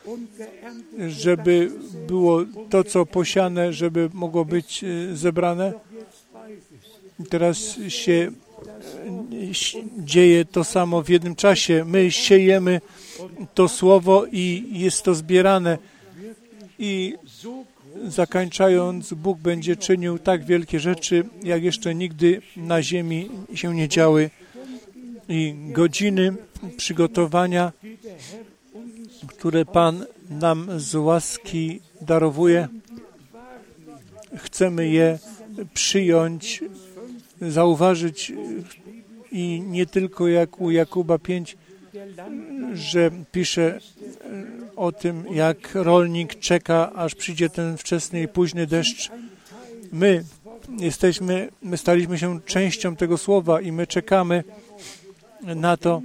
żeby było to, co posiane, żeby mogło być zebrane. Teraz się dzieje to samo w jednym czasie. My siejemy to słowo i jest to zbierane. I zakończając, Bóg będzie czynił tak wielkie rzeczy, jak jeszcze nigdy na ziemi się nie działy. I godziny przygotowania, które Pan nam z łaski darowuje, chcemy je przyjąć, zauważyć i nie tylko jak u Jakuba 5, że pisze o tym, jak rolnik czeka, aż przyjdzie ten wczesny i późny deszcz. My staliśmy się częścią tego słowa i my czekamy na to.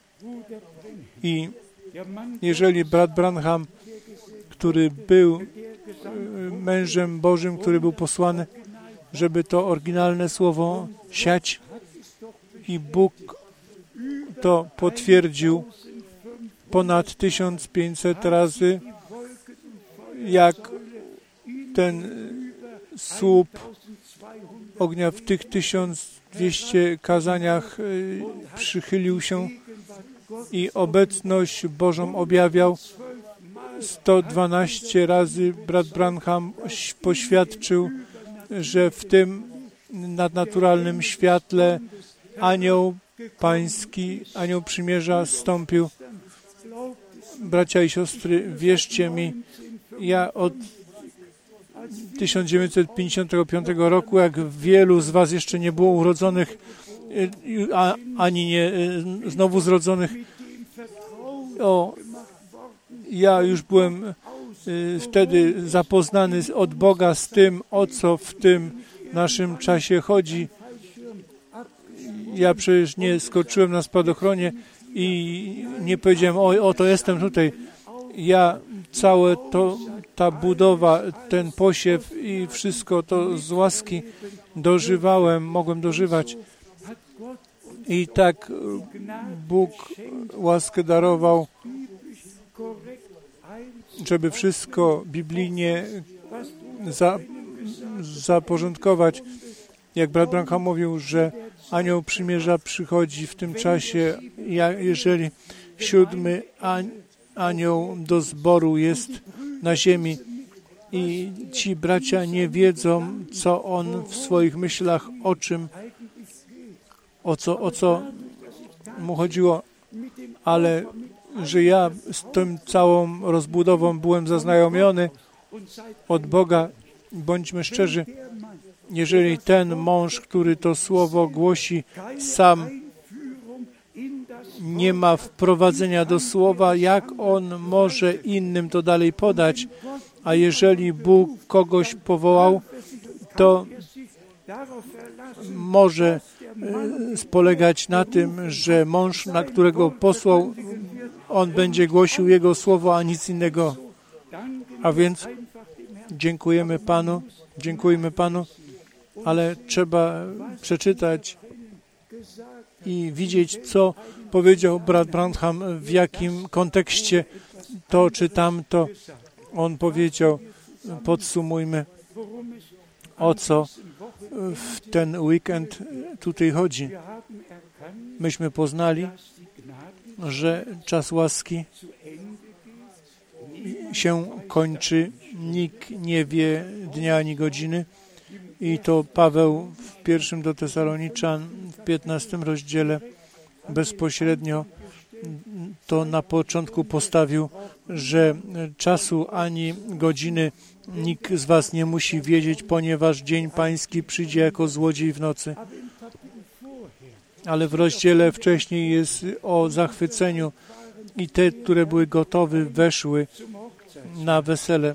I jeżeli brat Branham, który był mężem Bożym, który był posłany, żeby to oryginalne słowo siać, i Bóg to potwierdził ponad 1500 razy, jak ten słup ognia w tych 1200 kazaniach przychylił się i obecność Bożą objawiał. 112 razy brat Branham poświadczył, że w tym nadnaturalnym świetle anioł pański, anioł przymierza zstąpił. Bracia i siostry, wierzcie mi, ja od 1955 roku, jak wielu z was jeszcze nie było urodzonych, ani nie znowu zrodzonych, Ja już byłem wtedy zapoznany od Boga z tym, o co w tym naszym czasie chodzi. Ja przecież nie skoczyłem na spadochronie i nie powiedziałem, oto jestem tutaj. Ja całe ta budowa, ten posiew i wszystko to z łaski mogłem dożywać. I tak Bóg łaskę darował, żeby wszystko biblijnie zaporządkować. Jak brat Branham mówił, że anioł przymierza przychodzi w tym czasie, jeżeli 7. anioł do zboru jest na ziemi i ci bracia nie wiedzą, co on w swoich myślach, o co mu chodziło, ale że ja z tą całą rozbudową byłem zaznajomiony od Boga. Bądźmy szczerzy, jeżeli ten mąż, który to słowo głosi, sam nie ma wprowadzenia do słowa, jak on może innym to dalej podać? A jeżeli Bóg kogoś powołał, to może spolegać na tym, że mąż, na którego posłał, on będzie głosił Jego słowo, a nic innego. A więc dziękujemy Panu, ale trzeba przeczytać i widzieć, co powiedział brat Branham, w jakim kontekście to czy tamto on powiedział. Podsumujmy, o co w ten weekend tutaj chodzi. Myśmy poznali, że czas łaski się kończy. Nikt nie wie dnia ani godziny. I to Paweł w 1 do Tesaloniczan w 15 rozdziale bezpośrednio to na początku postawił, że czasu ani godziny nikt z was nie musi wiedzieć, ponieważ dzień pański przyjdzie jako złodziej w nocy. Ale w rozdziale wcześniej jest o zachwyceniu i te, które były gotowe, weszły na wesele.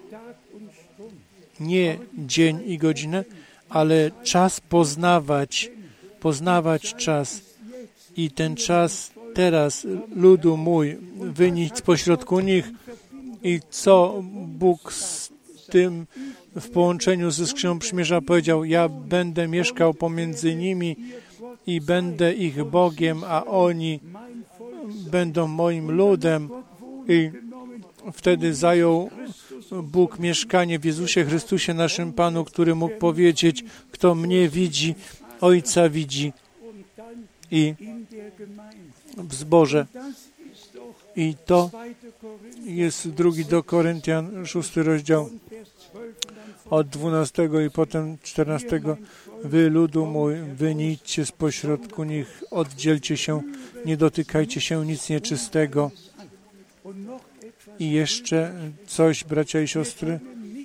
Nie dzień i godzinę, ale czas poznawać czas. I ten czas teraz, ludu mój, wynieść spośrodku nich. I co Bóg z tym w połączeniu ze Skrzynią Przymierza powiedział, ja będę mieszkał pomiędzy nimi i będę ich Bogiem, a oni będą moim ludem. I wtedy zajął Bóg mieszkanie w Jezusie Chrystusie, naszym Panu, który mógł powiedzieć, kto mnie widzi, Ojca widzi. I w zborze. I to jest 2 do Koryntian, 6 rozdział, od 12 i potem 14. Wy, ludu mój, wynijdźcie spośrodku nich, oddzielcie się, nie dotykajcie się nic nieczystego. I jeszcze coś, bracia i siostry,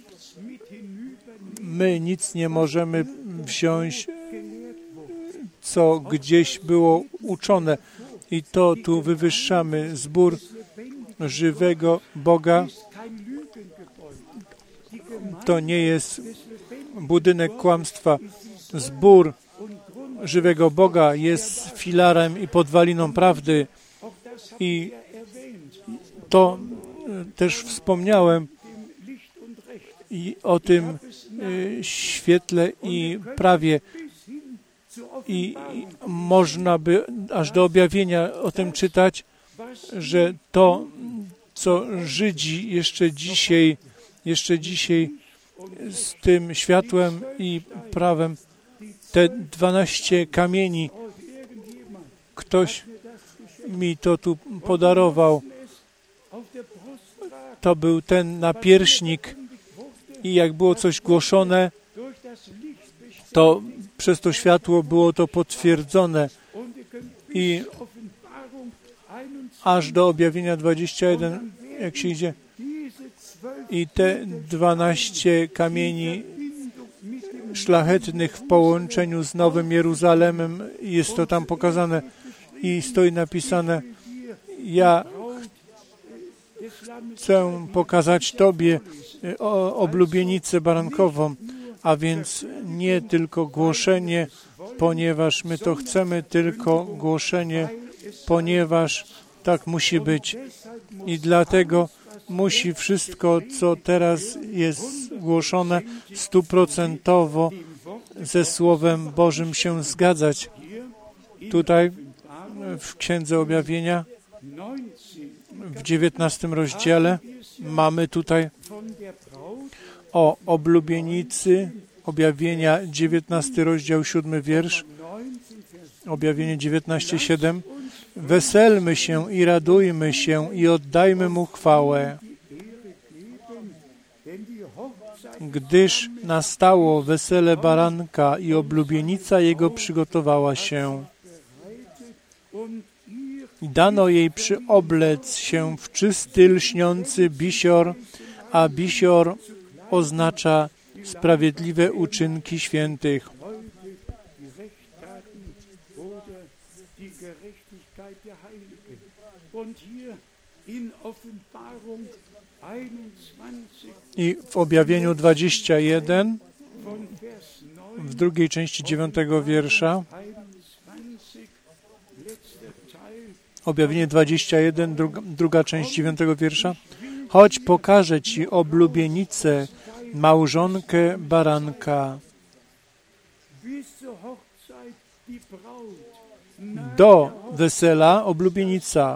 my nic nie możemy wziąć, co gdzieś było uczone. I to tu wywyższamy. Zbór żywego Boga to nie jest budynek kłamstwa. Zbór żywego Boga jest filarem i podwaliną prawdy. I to też wspomniałem i o tym świetle i prawie. I można by aż do objawienia o tym czytać, że to, co Żydzi jeszcze dzisiaj z tym światłem i prawem, te 12 kamieni, ktoś mi to tu podarował, to był ten napierśnik i jak było coś głoszone, to przez to światło było to potwierdzone i aż do objawienia 21, jak się idzie, i te 12 kamieni szlachetnych w połączeniu z Nowym Jeruzalemem, jest to tam pokazane i stoi napisane, ja chcę pokazać Tobie oblubienicę barankową, a więc nie tylko głoszenie, ponieważ my to chcemy, tylko głoszenie, ponieważ tak musi być. I dlatego musi wszystko, co teraz jest głoszone, 100% ze Słowem Bożym się zgadzać. Tutaj w Księdze Objawienia w 19 rozdziale mamy tutaj o oblubienicy Objawienia, 19 rozdział, 7 wiersz, Objawienie 19:7. Weselmy się i radujmy się i oddajmy Mu chwałę, gdyż nastało wesele baranka i oblubienica Jego przygotowała się. Dano jej przyoblec się w czysty, lśniący bisior, a bisior oznacza sprawiedliwe uczynki świętych. I w Objawieniu 21, w drugiej części 9 wiersza, Objawienie 21, druga część 9 wiersza, choć pokażę Ci oblubienicę, małżonkę baranka. Do wesela oblubienica,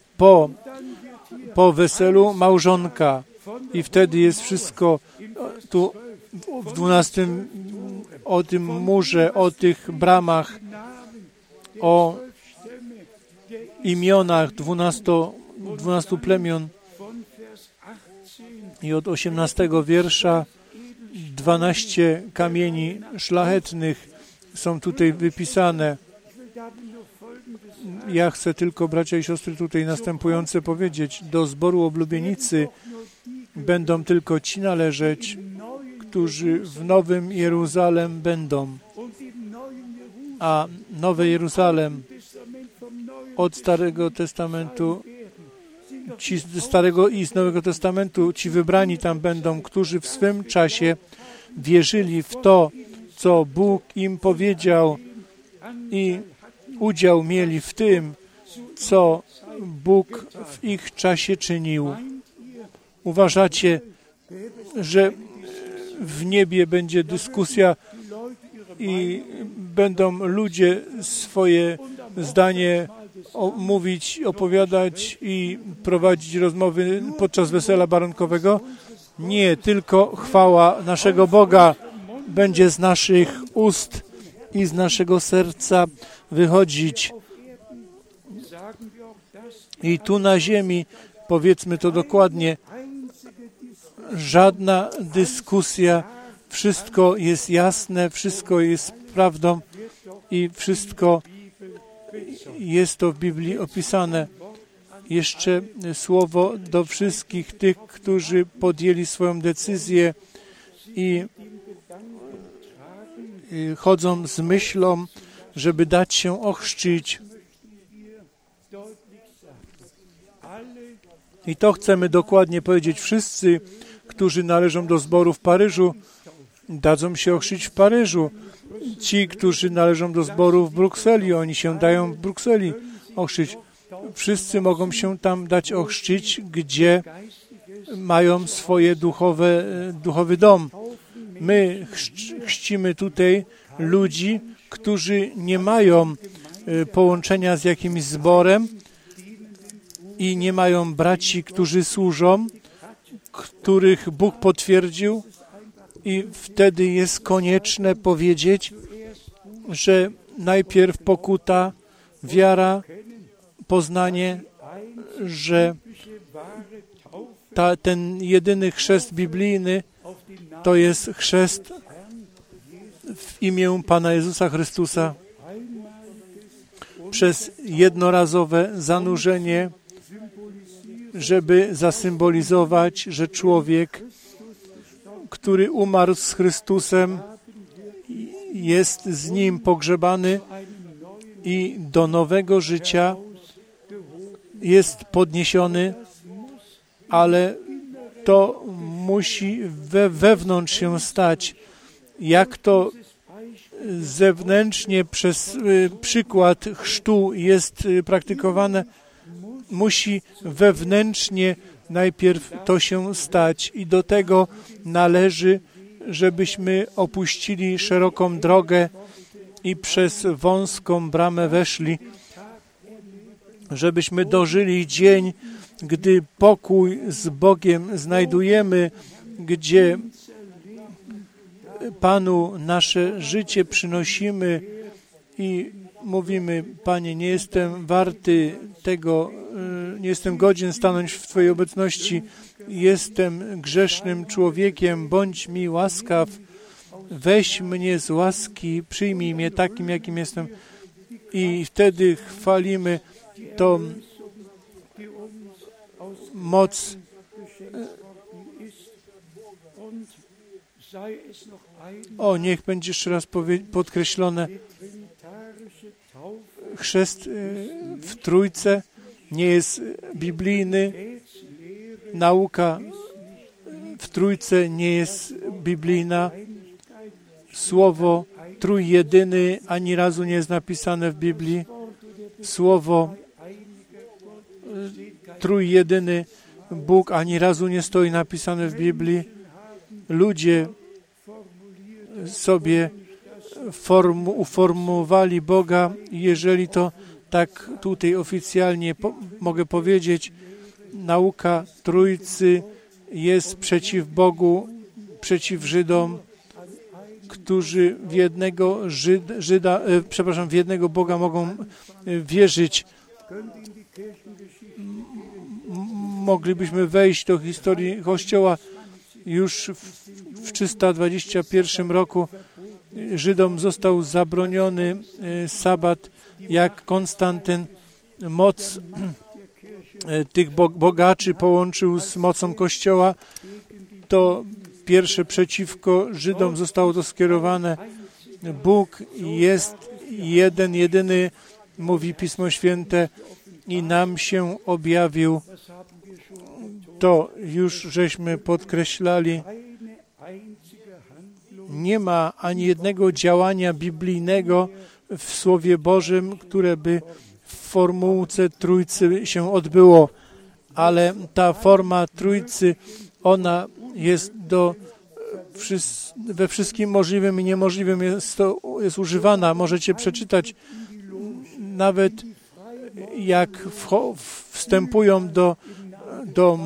po weselu małżonka. I wtedy jest wszystko tu w 12 o tym murze, o tych bramach, o imionach 12 plemion. I od 18 wiersza 12 kamieni szlachetnych są tutaj wypisane. Ja chcę tylko, bracia i siostry, tutaj następujące powiedzieć. Do zboru oblubienicy będą tylko ci należeć, którzy w Nowym Jeruzalem będą. A Nowe Jeruzalem od Starego Testamentu, ci z Starego i z Nowego Testamentu, ci wybrani tam będą, którzy w swym czasie wierzyli w to, co Bóg im powiedział i udział mieli w tym, co Bóg w ich czasie czynił. Uważacie, że w niebie będzie dyskusja i będą ludzie swoje zdanie mówić, opowiadać i prowadzić rozmowy podczas wesela barankowego? Nie, tylko chwała naszego Boga będzie z naszych ust i z naszego serca wychodzić. I tu na ziemi, powiedzmy to dokładnie, żadna dyskusja, wszystko jest jasne, wszystko jest prawdą i wszystko jest to w Biblii opisane. Jeszcze słowo do wszystkich tych, którzy podjęli swoją decyzję i chodzą z myślą, żeby dać się ochrzcić. I to chcemy dokładnie powiedzieć. Wszyscy, którzy należą do zboru w Paryżu, dadzą się ochrzcić w Paryżu. Ci, którzy należą do zboru w Brukseli, oni się dają w Brukseli ochrzcić. Wszyscy mogą się tam dać ochrzcić, gdzie mają swoje duchowy dom. My chrzcimy tutaj ludzi, którzy nie mają połączenia z jakimś zborem i nie mają braci, którzy służą, których Bóg potwierdził, i wtedy jest konieczne powiedzieć, że najpierw pokuta, wiara, poznanie, że ten jedyny chrzest biblijny to jest chrzest w imię Pana Jezusa Chrystusa przez jednorazowe zanurzenie, żeby zasymbolizować, że człowiek, który umarł z Chrystusem, jest z Nim pogrzebany i do nowego życia jest podniesiony, ale to musi wewnątrz się stać. Jak to zewnętrznie przez przykład chrztu jest praktykowane, musi wewnętrznie najpierw to się stać i do tego należy, żebyśmy opuścili szeroką drogę i przez wąską bramę weszli, żebyśmy dożyli dzień, gdy pokój z Bogiem znajdujemy, gdzie Panu nasze życie przynosimy i mówimy: Panie, nie jestem warty tego, nie jestem godzien stanąć w Twojej obecności, jestem grzesznym człowiekiem, bądź mi łaskaw, weź mnie z łaski, przyjmij mnie takim, jakim jestem. I wtedy chwalimy tą moc. Niech będzie jeszcze raz podkreślone, chrzest w Trójce nie jest biblijny, nauka w Trójce nie jest biblijna, słowo trójjedyny ani razu nie jest napisane w Biblii, słowo trójjedyny Bóg ani razu nie stoi napisane w Biblii. Ludzie sobie uformułowali Boga. Jeżeli to tak tutaj oficjalnie mogę powiedzieć, nauka Trójcy jest przeciw Bogu, przeciw Żydom, którzy w jednego Boga mogą wierzyć. Moglibyśmy wejść do historii Kościoła. Już w 321 roku Żydom został zabroniony sabat, jak Konstantyn moc tych bogaczy połączył z mocą Kościoła. To pierwsze przeciwko Żydom zostało to skierowane. Bóg jest jeden, jedyny, mówi Pismo Święte, i nam się objawił. To już żeśmy podkreślali. Nie ma ani jednego działania biblijnego w Słowie Bożym, które by w formułce Trójcy się odbyło, ale ta forma Trójcy, ona jest we wszystkim możliwym i niemożliwym jest używana. Możecie przeczytać nawet jak wstępują do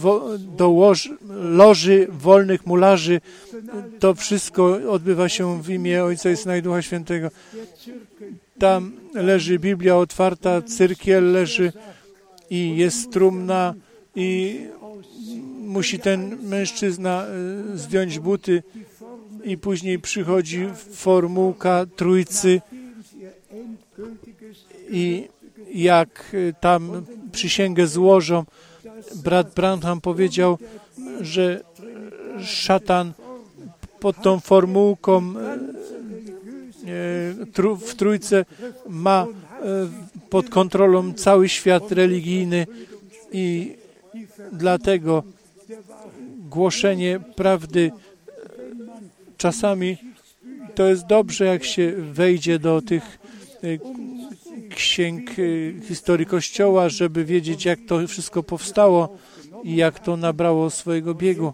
loży wolnych mularzy, to wszystko odbywa się w imię Ojca i Syna i Ducha Świętego. Tam leży Biblia otwarta, cyrkiel leży i jest trumna i musi ten mężczyzna zdjąć buty i później przychodzi formułka Trójcy i jak tam przysięgę złożą, brat Branham powiedział, że szatan pod tą formułką w Trójce ma pod kontrolą cały świat religijny i dlatego głoszenie prawdy czasami to jest dobrze, jak się wejdzie do tych księg historii Kościoła, żeby wiedzieć, jak to wszystko powstało i jak to nabrało swojego biegu.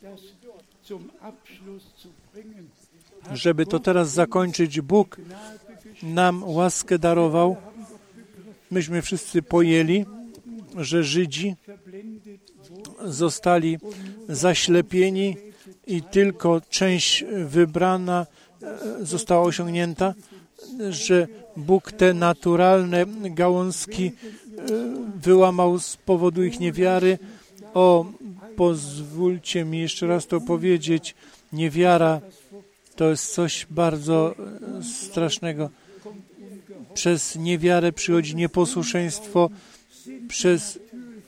Żeby to teraz zakończyć, Bóg nam łaskę darował. Myśmy wszyscy pojęli, że Żydzi zostali zaślepieni i tylko część wybrana została osiągnięta, że Bóg te naturalne gałązki wyłamał z powodu ich niewiary. Pozwólcie mi jeszcze raz to powiedzieć. Niewiara to jest coś bardzo strasznego. Przez niewiarę przychodzi nieposłuszeństwo. Przez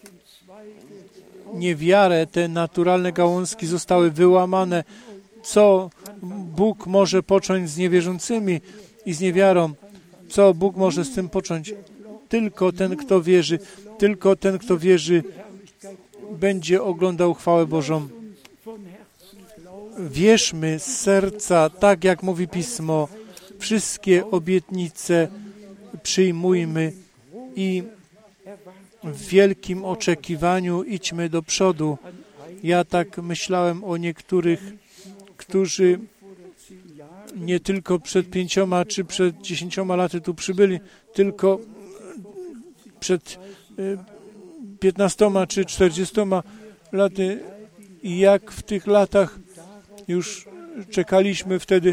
niewiarę te naturalne gałązki zostały wyłamane. Co Bóg może począć z niewierzącymi i z niewiarą? Co Bóg może z tym począć? Tylko ten, kto wierzy. Tylko ten, kto wierzy, będzie oglądał chwałę Bożą. Wierzmy z serca, tak jak mówi Pismo, wszystkie obietnice przyjmujmy i w wielkim oczekiwaniu idźmy do przodu. Ja tak myślałem o niektórych, którzy nie tylko przed 5 czy przed 10 laty tu przybyli, tylko przed 15 czy 40 laty i jak w tych latach już czekaliśmy wtedy,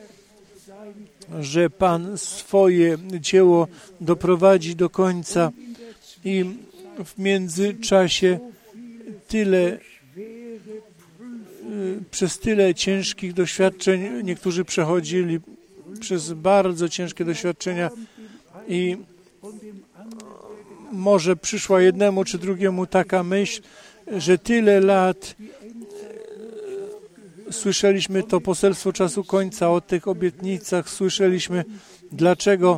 że Pan swoje dzieło doprowadzi do końca i w międzyczasie przez tyle ciężkich doświadczeń niektórzy przechodzili przez bardzo ciężkie doświadczenia i może przyszła jednemu czy drugiemu taka myśl, że tyle lat słyszeliśmy to poselstwo czasu końca, o tych obietnicach słyszeliśmy, dlaczego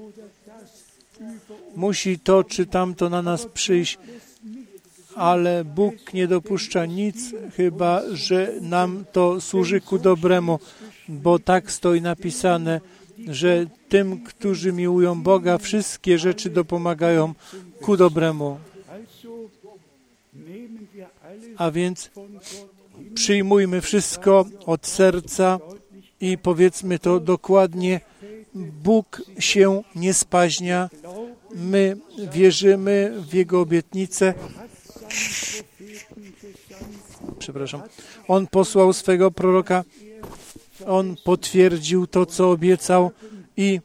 musi to czy tamto na nas przyjść, ale Bóg nie dopuszcza nic, chyba że nam to służy ku dobremu, bo tak stoi napisane, że tym, którzy miłują Boga, wszystkie rzeczy dopomagają ku dobremu. A więc przyjmujmy wszystko od serca i powiedzmy to dokładnie. Bóg się nie spaźnia. My wierzymy w Jego obietnice. On posłał swego proroka. On potwierdził to, co obiecał i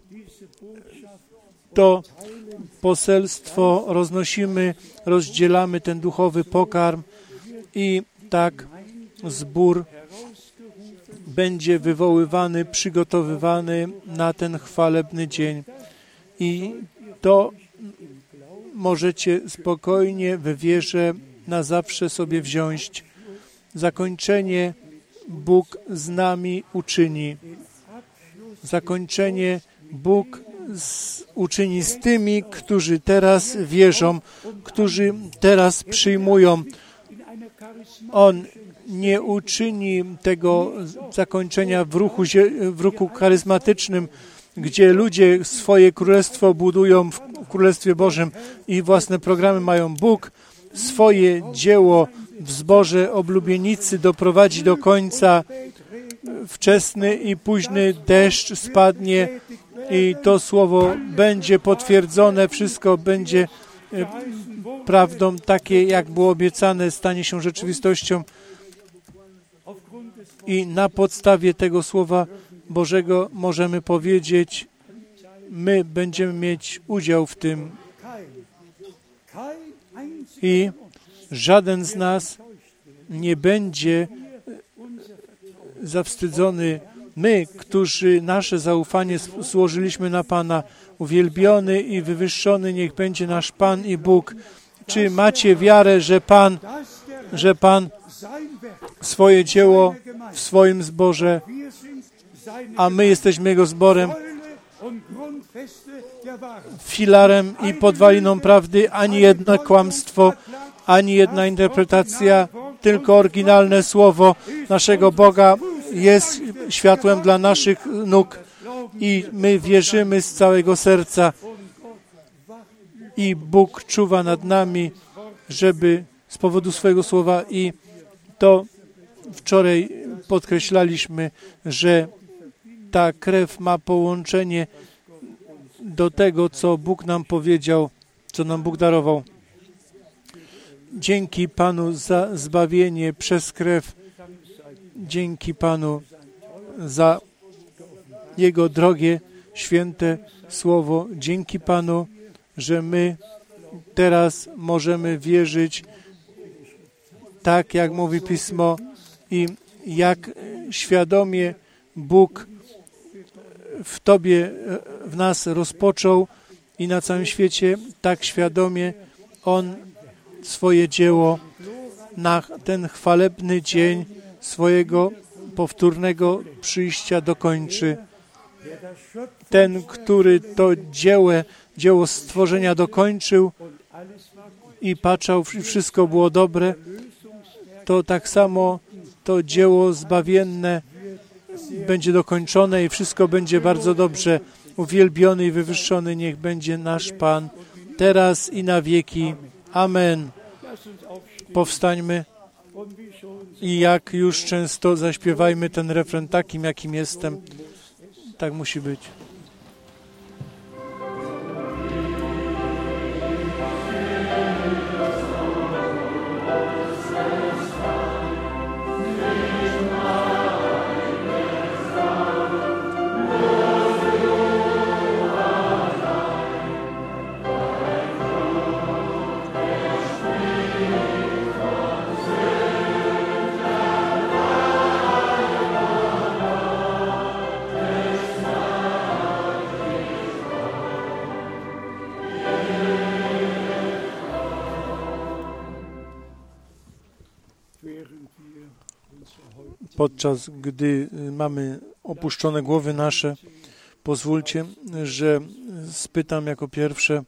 to poselstwo roznosimy, rozdzielamy ten duchowy pokarm i tak zbór będzie wywoływany, przygotowywany na ten chwalebny dzień. I to możecie spokojnie w wierze na zawsze sobie wziąć. Zakończenie Bóg z nami uczyni. Zakończenie Bóg uczyni z tymi, którzy teraz wierzą, którzy teraz przyjmują. On nie uczyni tego zakończenia w ruchu charyzmatycznym, gdzie ludzie swoje królestwo budują w Królestwie Bożym i własne programy mają. Bóg swoje dzieło w zborze oblubienicy doprowadzi do końca. Wczesny i późny deszcz spadnie i to słowo będzie potwierdzone, wszystko będzie prawdą, takie jak było obiecane, stanie się rzeczywistością. I na podstawie tego Słowa Bożego możemy powiedzieć, my będziemy mieć udział w tym. I żaden z nas nie będzie zawstydzony. My, którzy nasze zaufanie złożyliśmy na Pana, uwielbiony i wywyższony niech będzie nasz Pan i Bóg. Czy macie wiarę, że Pan swoje dzieło w swoim zborze, a my jesteśmy Jego zborem, filarem i podwaliną prawdy, ani jedno kłamstwo, ani jedna interpretacja, tylko oryginalne słowo naszego Boga jest światłem dla naszych nóg i my wierzymy z całego serca i Bóg czuwa nad nami, żeby z powodu swojego słowa i to wczoraj podkreślaliśmy, że ta krew ma połączenie do tego, co Bóg nam powiedział, co nam Bóg darował. Dzięki Panu za zbawienie przez krew. Dzięki Panu za Jego drogie, święte Słowo. Dzięki Panu, że my teraz możemy wierzyć tak, jak mówi Pismo i jak świadomie Bóg w Tobie, w nas rozpoczął i na całym świecie, tak świadomie On swoje dzieło na ten chwalebny dzień swojego powtórnego przyjścia dokończy. Ten, który to dzieło stworzenia dokończył i patrzał, wszystko było dobre, to tak samo to dzieło zbawienne będzie dokończone i wszystko będzie bardzo dobrze. Uwielbiony i wywyższony niech będzie nasz Pan, teraz i na wieki. Amen. Powstańmy i jak już często zaśpiewajmy ten refren takim, jakim jestem. Tak musi być. Podczas gdy mamy opuszczone głowy nasze, pozwólcie, że spytam jako pierwsze,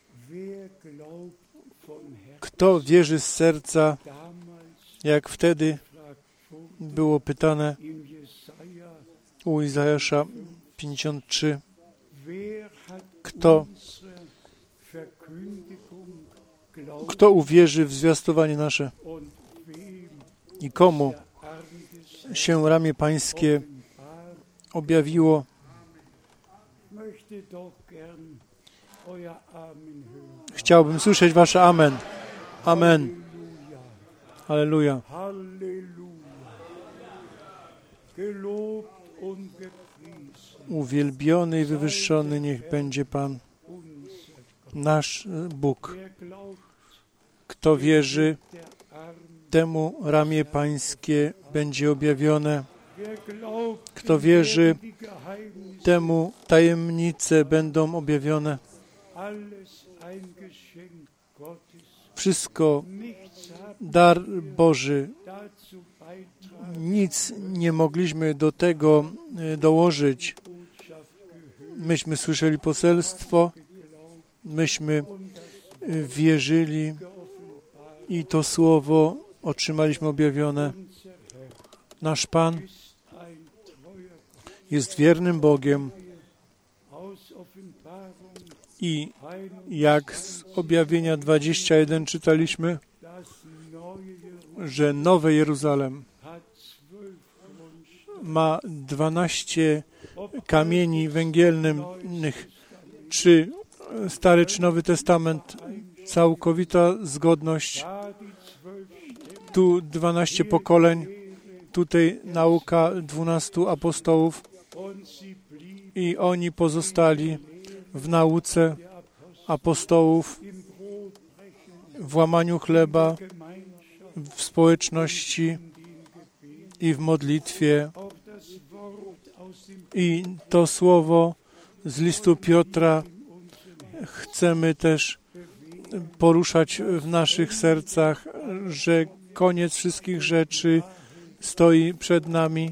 kto wierzy z serca, jak wtedy było pytane u Izajasza 53, kto uwierzy w zwiastowanie nasze i komu się ramię Pańskie objawiło. Chciałbym słyszeć wasze amen. Amen. Halleluja. Uwielbiony i wywyższony niech będzie Pan, nasz Bóg. Kto wierzy, temu ramię Pańskie będzie objawione. Kto wierzy, temu tajemnice będą objawione. Wszystko dar Boży. Nic nie mogliśmy do tego dołożyć. Myśmy słyszeli poselstwo, myśmy wierzyli i to słowo otrzymaliśmy objawione. Nasz Pan jest wiernym Bogiem i jak z objawienia 21 czytaliśmy, że Nowe Jeruzalem ma 12 kamieni węgielnych, czy Stary czy Nowy Testament, całkowita zgodność. Tu 12 pokoleń, tutaj nauka 12 apostołów i oni pozostali w nauce apostołów, w łamaniu chleba, w społeczności i w modlitwie. I to słowo z listu Piotra chcemy też poruszać w naszych sercach, że koniec wszystkich rzeczy stoi przed nami.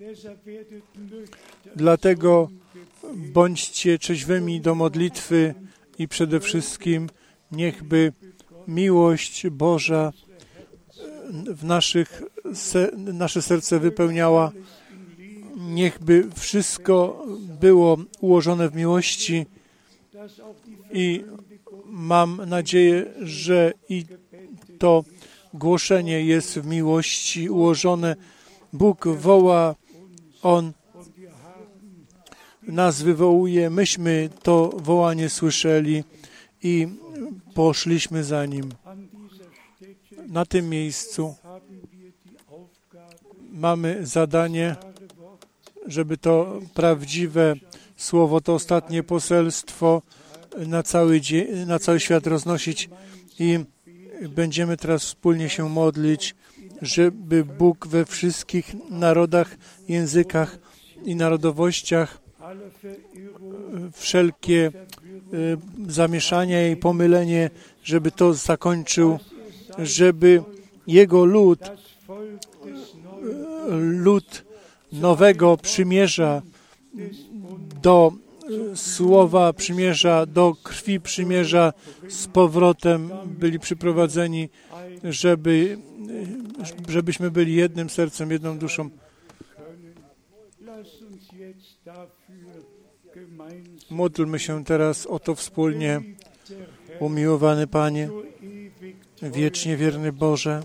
Dlatego bądźcie trzeźwymi do modlitwy i przede wszystkim niechby miłość Boża w nasze serce wypełniała. Niechby wszystko było ułożone w miłości i mam nadzieję, że i to głoszenie jest w miłości ułożone. Bóg woła, On nas wywołuje. Myśmy to wołanie słyszeli i poszliśmy za Nim. Na tym miejscu mamy zadanie, żeby to prawdziwe słowo, to ostatnie poselstwo na cały świat roznosić i będziemy teraz wspólnie się modlić, żeby Bóg we wszystkich narodach, językach i narodowościach wszelkie zamieszania i pomylenie, żeby to zakończył, żeby Jego lud nowego przymierza do słowa przymierza, do krwi przymierza z powrotem byli przyprowadzeni, żebyśmy byli jednym sercem, jedną duszą. Módlmy się teraz o to wspólnie. Umiłowany Panie, wiecznie wierny Boże,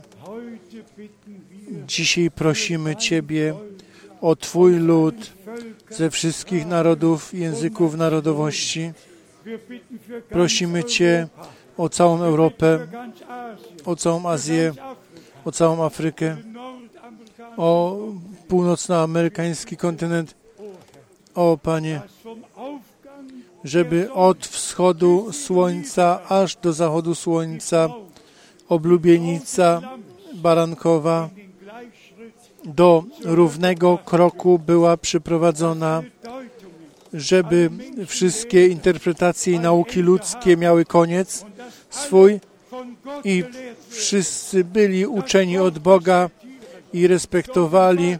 dzisiaj prosimy Ciebie o Twój lud ze wszystkich narodów, języków, narodowości. Prosimy Cię o całą Europę, o całą Azję, o całą Afrykę, o północnoamerykański kontynent. O Panie, żeby od wschodu słońca aż do zachodu słońca oblubienica barankowa do równego kroku była przyprowadzona, żeby wszystkie interpretacje i nauki ludzkie miały koniec swój i wszyscy byli uczeni od Boga i respektowali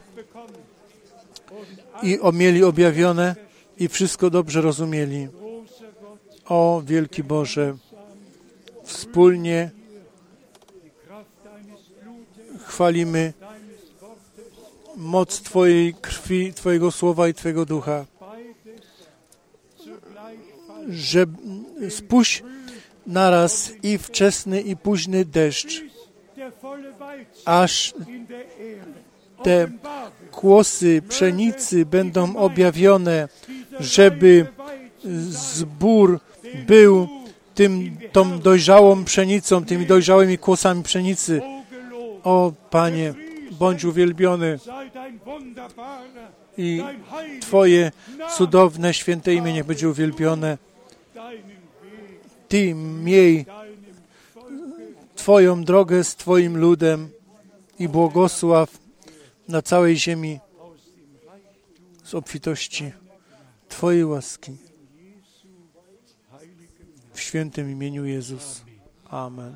i mieli objawione i wszystko dobrze rozumieli. O wielki Boże, wspólnie chwalimy moc Twojej krwi, Twojego słowa i Twojego ducha. Że spuść naraz i wczesny i późny deszcz, aż te kłosy pszenicy będą objawione, żeby zbór był tą dojrzałą pszenicą, tymi dojrzałymi kłosami pszenicy. O Panie, bądź uwielbiony i Twoje cudowne, święte imię niech będzie uwielbione. Ty miej Twoją drogę z Twoim ludem i błogosław na całej ziemi z obfitości Twojej łaski. W świętym imieniu Jezus. Amen.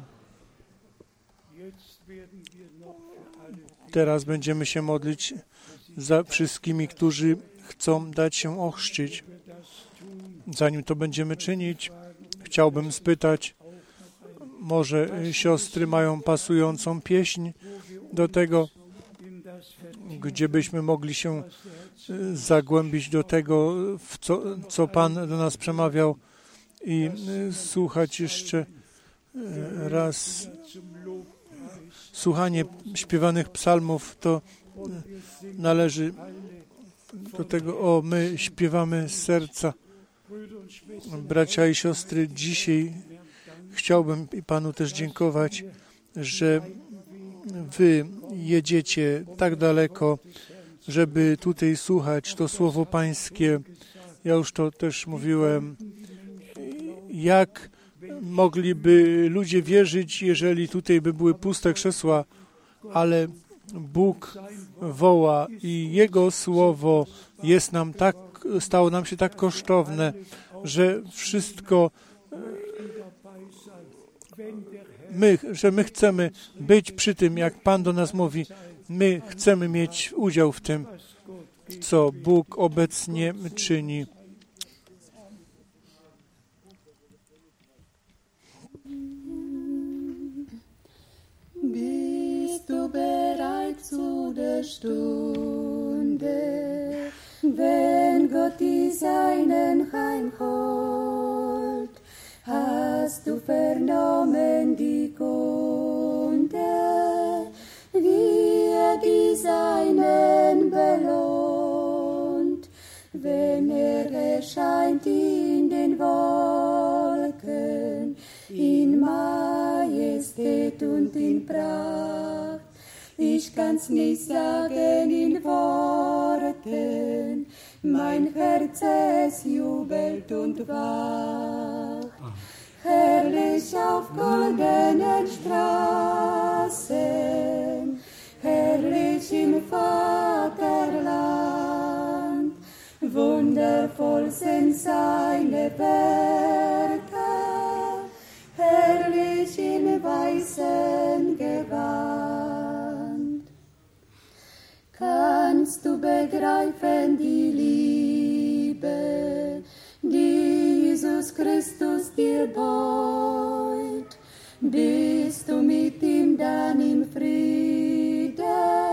Teraz będziemy się modlić za wszystkimi, którzy chcą dać się ochrzcić. Zanim to będziemy czynić, chciałbym spytać, może siostry mają pasującą pieśń do tego, gdzie byśmy mogli się zagłębić do tego, co Pan do nas przemawiał i słuchać jeszcze raz. Słuchanie śpiewanych psalmów to należy do tego, my śpiewamy z serca. Bracia i siostry, dzisiaj chciałbym i Panu też dziękować, że Wy jedziecie tak daleko, żeby tutaj słuchać to Słowo Pańskie. Ja już to też mówiłem. Jak mogliby ludzie wierzyć, jeżeli tutaj by były puste krzesła, ale Bóg woła i Jego Słowo stało nam się tak kosztowne, że wszystko, my chcemy być przy tym, jak Pan do nas mówi, my chcemy mieć udział w tym, co Bóg obecnie czyni. Bist du bereit zu der Stunde, wenn Gott die Seinen heimholt? Hast du vernommen die Kunde, wie die Seinen belohnt, wenn erscheint in den Wolken, in Majestät und in Pracht. Ich kann's nicht sagen in Worten, mein Herz es jubelt und wacht. Herrlich auf goldenen Straßen, herrlich im Vaterland, wundervoll sind seine Werke, herrlich in weißem Gewand. Kannst du begreifen die Liebe, gebeut. Bist du mit ihm dann im Frieden,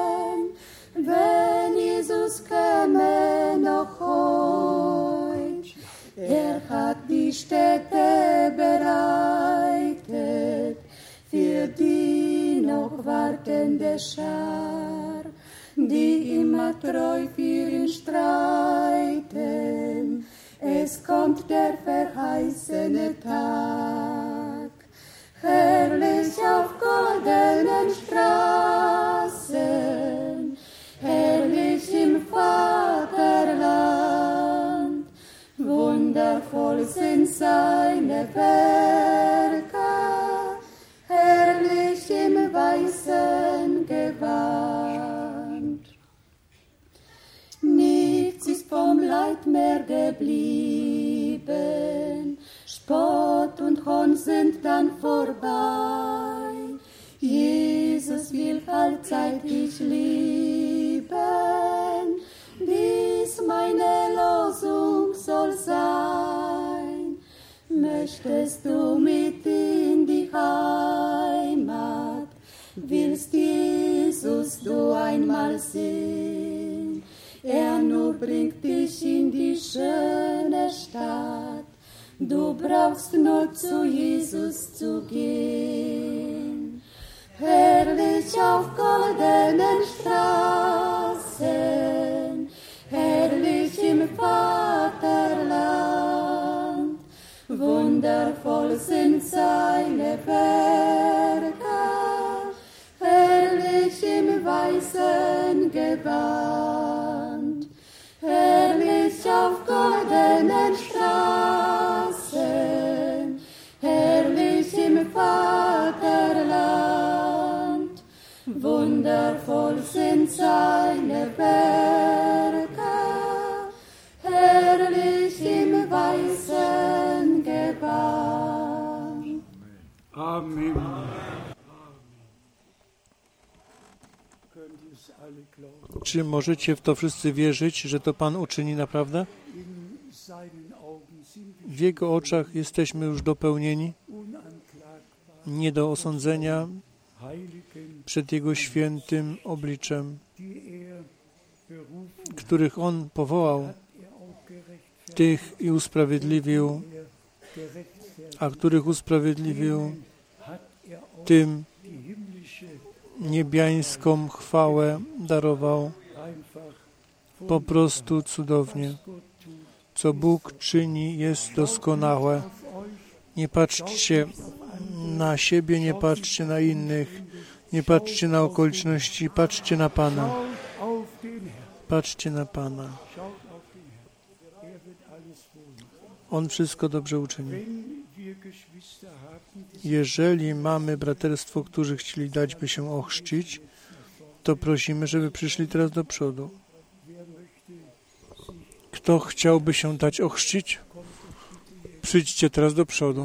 wenn Jesus käme noch heut? Hat die Stätte bereitet für die noch wartende Schar, die immer treu für ihn streiten. Es kommt der verheißene Tag, herrlich auf goldenen Straßen, herrlich im Vaterland. Wundervoll sind seine Werke, herrlich im weißen Gewand. Nichts ist vom Leid mehr geblieben, Spott und Hohn sind dann vorbei. Jesus will allzeit dich lieben, dies meine Losung soll sein. Möchtest du mit in die Heimat, willst Jesus du einmal sehen? Er nur bringt dich in die schöne Stadt, du brauchst nur zu Jesus zu gehen. Herrlich auf goldenen Straßen, herrlich im Vaterland, wundervoll sind seine Werke, herrlich im weißen Gewand, herrlich auf goldenen Straßen, herrlich im Vaterland, wundervoll sind seine Werke, herrlich im weißen Gewand. Amen. Czy możecie w to wszyscy wierzyć, że to Pan uczyni naprawdę? W Jego oczach jesteśmy już dopełnieni, nie do osądzenia przed Jego świętym obliczem, których On powołał, tych i usprawiedliwił, a których usprawiedliwił, tym niebiańską chwałę darował. Po prostu cudownie. Co Bóg czyni, jest doskonałe. Nie patrzcie na siebie, nie patrzcie na innych, nie patrzcie na okoliczności, patrzcie na Pana. Patrzcie na Pana. On wszystko dobrze uczyni. Jeżeli mamy braterstwo, którzy chcieli dać by się ochrzcić, to prosimy, żeby przyszli teraz do przodu. Kto chciałby się dać ochrzcić? Przyjdźcie teraz do przodu.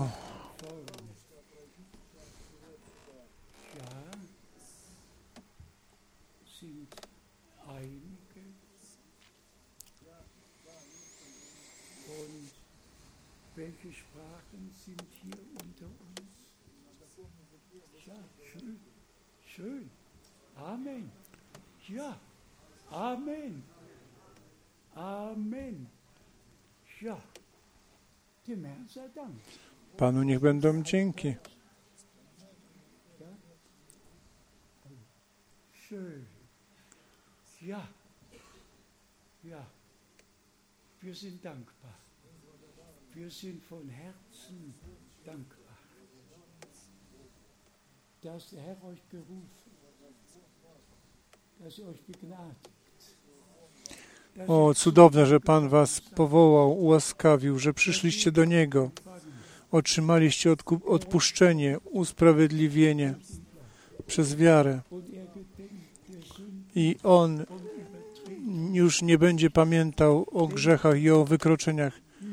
Welche Sprachen sind hier unter uns? Ja, schön, schön. Amen. Ja, Amen. Amen. Ja, dem Herrn sei Dank. Panu niech będą dzięki. Schön. Ja, ja. Wir sind dankbar. Wir sind von Herzen dankbar, dass der Herr euch berufen, dass er euch begnadigt. O, cudowne, że Pan was powołał, ułaskawił, że przyszliście do Niego. Otrzymaliście odpuszczenie, usprawiedliwienie przez wiarę. I On już nie będzie pamiętał o grzechach i o wykroczeniach.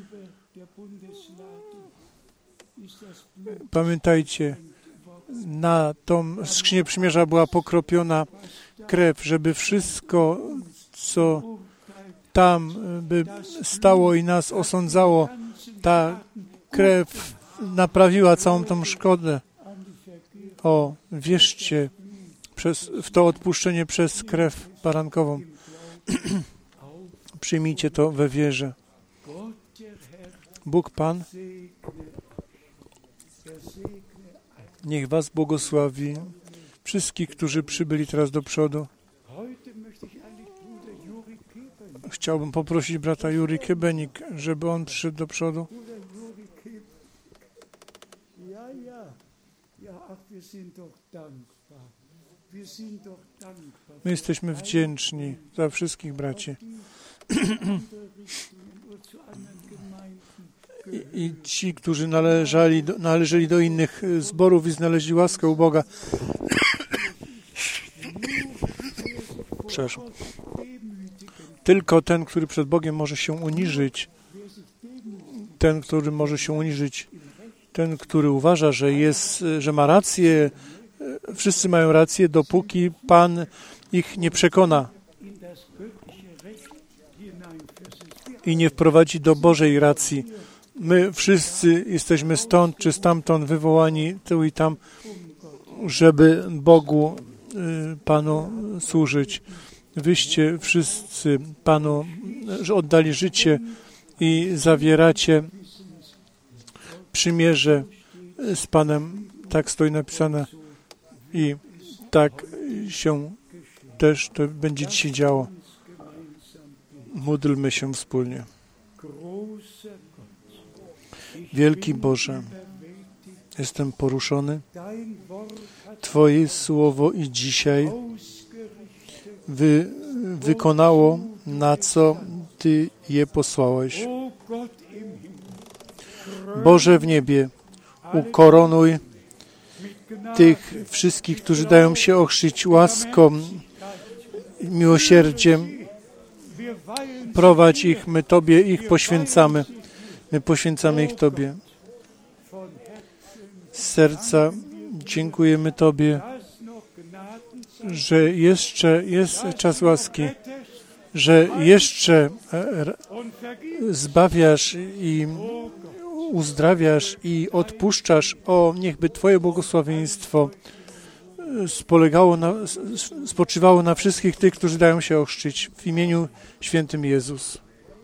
Pamiętajcie, na tą skrzynię przymierza była pokropiona krew, żeby wszystko, co tam by stało i nas osądzało, ta krew naprawiła całą tą szkodę. O, wierzcie w to odpuszczenie przez krew barankową. Przyjmijcie to we wierze. Bóg Pan niech was błogosławi. Wszystkich, którzy przybyli teraz do przodu. Chciałbym poprosić brata Juri Kebenik, żeby on przyszedł do przodu. My jesteśmy wdzięczni za wszystkich braci. I ci, którzy należeli do innych zborów i znaleźli łaskę u Boga. Przepraszam. Tylko ten, który przed Bogiem może się uniżyć, ten, który może się uniżyć, ten, który uważa, że ma rację, wszyscy mają rację, dopóki Pan ich nie przekona i nie wprowadzi do Bożej racji. My wszyscy jesteśmy stąd czy stamtąd wywołani tu i tam, żeby Bogu, Panu służyć. Wyście wszyscy Panu oddali życie i zawieracie przymierze z Panem. Tak stoi napisane i tak się też to będzie dzisiaj działo. Módlmy się wspólnie. Wielki Boże, jestem poruszony. Twoje słowo i dzisiaj wykonało, na co Ty je posłałeś. Boże w niebie, ukoronuj tych wszystkich, którzy dają się ochrzcić łaską, miłosierdziem. Prowadź ich, my Tobie ich poświęcamy. My poświęcamy ich Tobie. Z serca dziękujemy Tobie, że jeszcze jest czas łaski, że jeszcze zbawiasz i uzdrawiasz i odpuszczasz. O, niechby Twoje błogosławieństwo spoczywało na wszystkich tych, którzy dają się ochrzcić w imieniu świętym Jezus.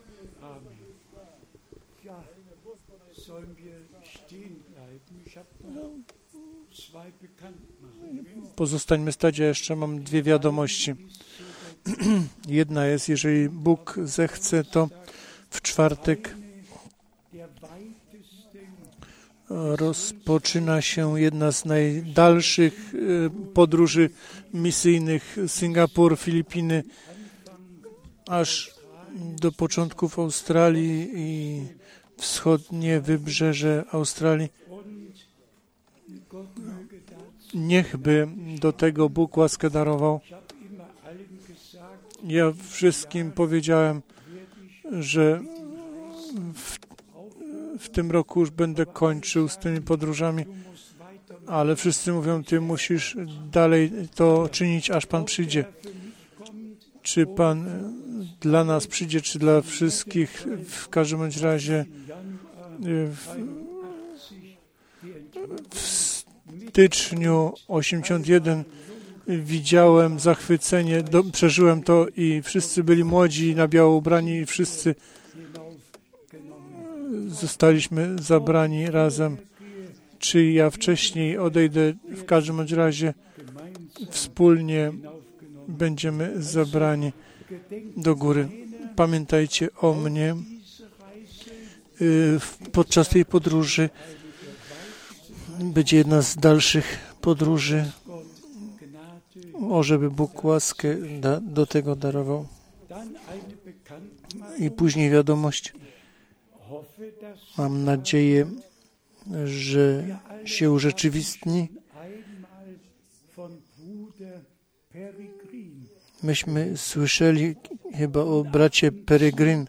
Pozostańmy stać, ja jeszcze mam dwie wiadomości. Jedna jest, jeżeli Bóg zechce, to w czwartek rozpoczyna się jedna z najdalszych podróży misyjnych, Singapur, Filipiny, aż do początków Australii i wschodnie wybrzeże Australii. Niechby do tego Bóg łaskę darował. Ja wszystkim powiedziałem, że w tym roku już będę kończył z tymi podróżami, ale wszyscy mówią, Ty musisz dalej to czynić, aż Pan przyjdzie. Czy Pan dla nas przyjdzie, czy dla wszystkich, w każdym bądź razie w styczniu 81 widziałem zachwycenie, przeżyłem to i wszyscy byli młodzi, na biało ubrani i wszyscy zostaliśmy zabrani razem. Czy ja wcześniej odejdę, w każdym bądź razie wspólnie będziemy zabrani do góry. Pamiętajcie o mnie podczas tej podróży. Będzie jedna z dalszych podróży. O, żeby Bóg łaskę do tego darował. I później wiadomość. Mam nadzieję, że się urzeczywistni. Myśmy słyszeli chyba o bracie Peregrin.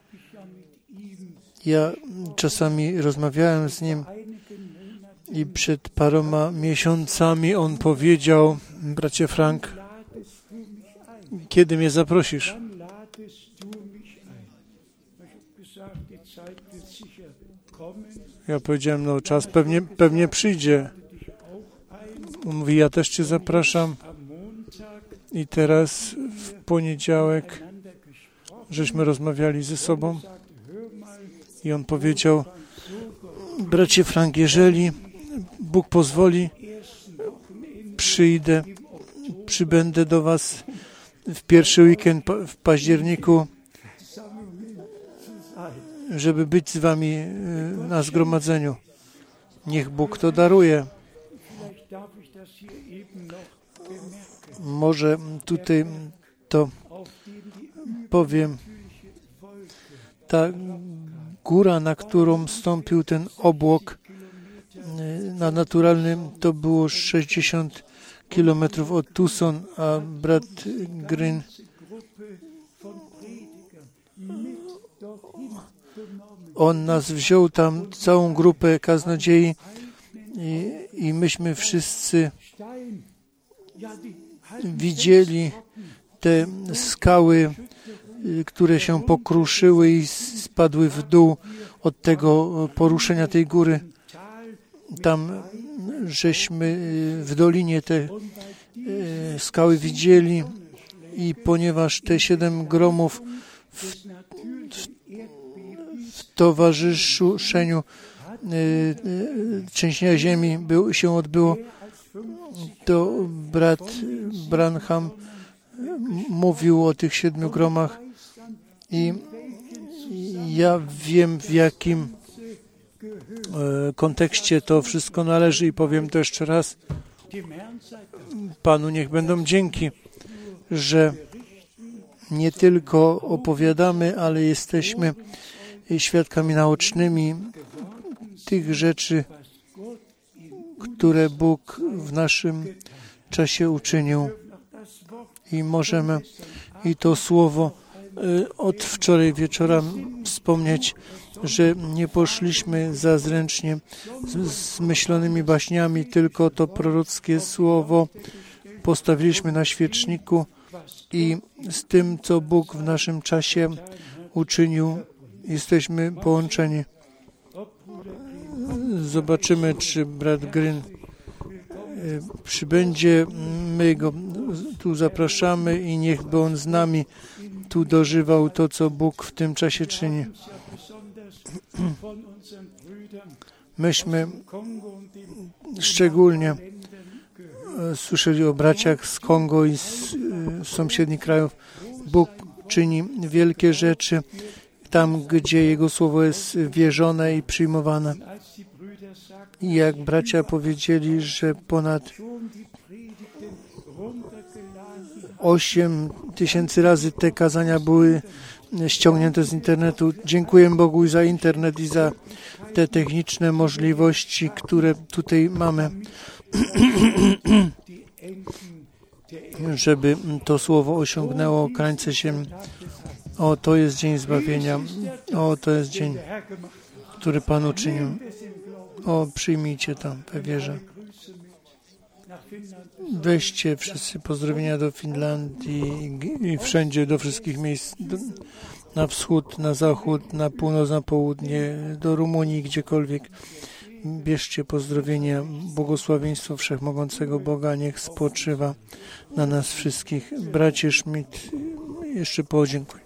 Ja czasami rozmawiałem z nim i przed paroma miesiącami on powiedział, bracie Frank, kiedy mnie zaprosisz? Ja powiedziałem, no czas pewnie przyjdzie. Mówi, ja też Cię zapraszam. I teraz w poniedziałek żeśmy rozmawiali ze sobą i on powiedział, bracie Frank, jeżeli Bóg pozwoli, przybędę do Was w pierwszy weekend w październiku, żeby być z Wami na zgromadzeniu. Niech Bóg to daruje. Może tutaj to powiem. Ta góra, na którą stąpił ten obłok na naturalnym, to było 60 kilometrów od Tucson, a brat Green on nas wziął tam, całą grupę kaznodziei i myśmy wszyscy widzieli te skały, które się pokruszyły i spadły w dół od tego poruszenia tej góry. Tam żeśmy w dolinie te skały widzieli i ponieważ te 7 gromów w towarzyszeniu trzęsienia ziemi się odbyło, to brat Branham mówił o tych 7 gromach i ja wiem, w jakim kontekście to wszystko należy i powiem to jeszcze raz. Panu niech będą dzięki, że nie tylko opowiadamy, ale jesteśmy świadkami naocznymi tych rzeczy, które Bóg w naszym czasie uczynił. I możemy i to słowo od wczoraj wieczora wspomnieć, że nie poszliśmy zazręcznie z myślonymi baśniami, tylko to prorockie słowo postawiliśmy na świeczniku i z tym, co Bóg w naszym czasie uczynił, jesteśmy połączeni. Zobaczymy, czy brat Green przybędzie. My go tu zapraszamy i niechby on z nami tu dożywał to, co Bóg w tym czasie czyni. Myśmy szczególnie słyszeli o braciach z Kongo i z sąsiednich krajów. Bóg czyni wielkie rzeczy tam, gdzie Jego słowo jest wierzone i przyjmowane. I jak bracia powiedzieli, że ponad 8000 razy te kazania były ściągnięte z internetu. Dziękuję Bogu za internet i za te techniczne możliwości, które tutaj mamy, żeby to słowo osiągnęło krańce ziemi. O, to jest dzień zbawienia. O, to jest dzień, który Pan uczynił. O, przyjmijcie tam we wierze. Weźcie wszyscy pozdrowienia do Finlandii i wszędzie, do wszystkich miejsc, na wschód, na zachód, na północ, na południe, do Rumunii, gdziekolwiek. Bierzcie pozdrowienia, błogosławieństwo Wszechmogącego Boga, niech spoczywa na nas wszystkich. Bracie Schmidt, jeszcze podziękuj.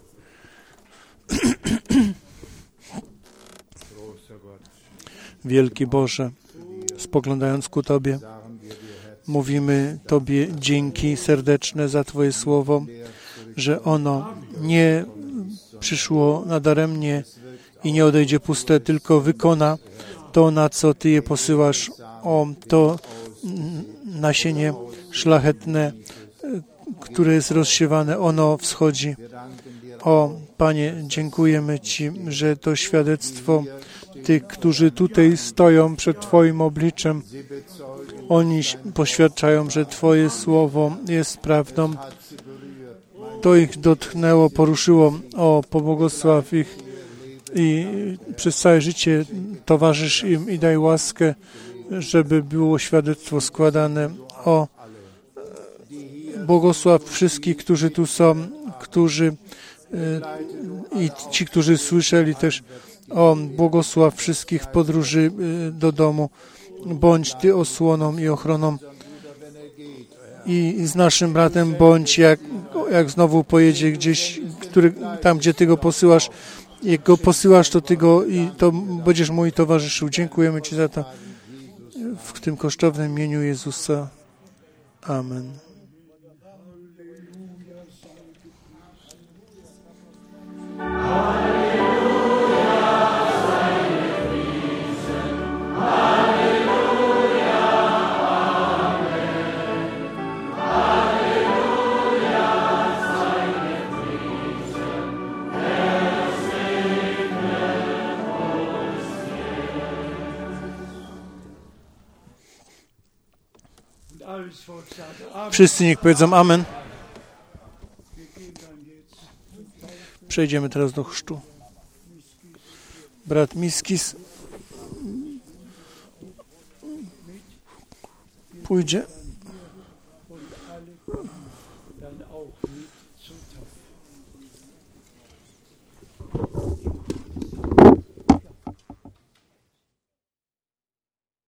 Wielki Boże, spoglądając ku Tobie, mówimy Tobie dzięki serdeczne za Twoje słowo, że ono nie przyszło nadaremnie i nie odejdzie puste, tylko wykona to, na co Ty je posyłasz. O, to nasienie szlachetne, które jest rozsiewane, ono wschodzi. O, Panie, dziękujemy Ci, że to świadectwo tych, którzy tutaj stoją przed Twoim obliczem, oni poświadczają, że Twoje słowo jest prawdą. To ich dotknęło, poruszyło. O, pobłogosław ich i przez całe życie towarzysz im i daj łaskę, żeby było świadectwo składane. O, błogosław wszystkich, którzy tu są, którzy i ci, którzy słyszeli też o błogosław wszystkich w podróży do domu. Bądź Ty osłoną i ochroną i z naszym bratem bądź, jak znowu pojedzie gdzieś, tam, gdzie Ty go posyłasz. Jak go posyłasz, to Ty go i to będziesz mu towarzyszył. Dziękujemy Ci za to w tym kosztownym imieniu Jezusa. Amen. Wszyscy niech powiedzą amen. Przejdziemy teraz do chrztu. Brat Miskis pójdzie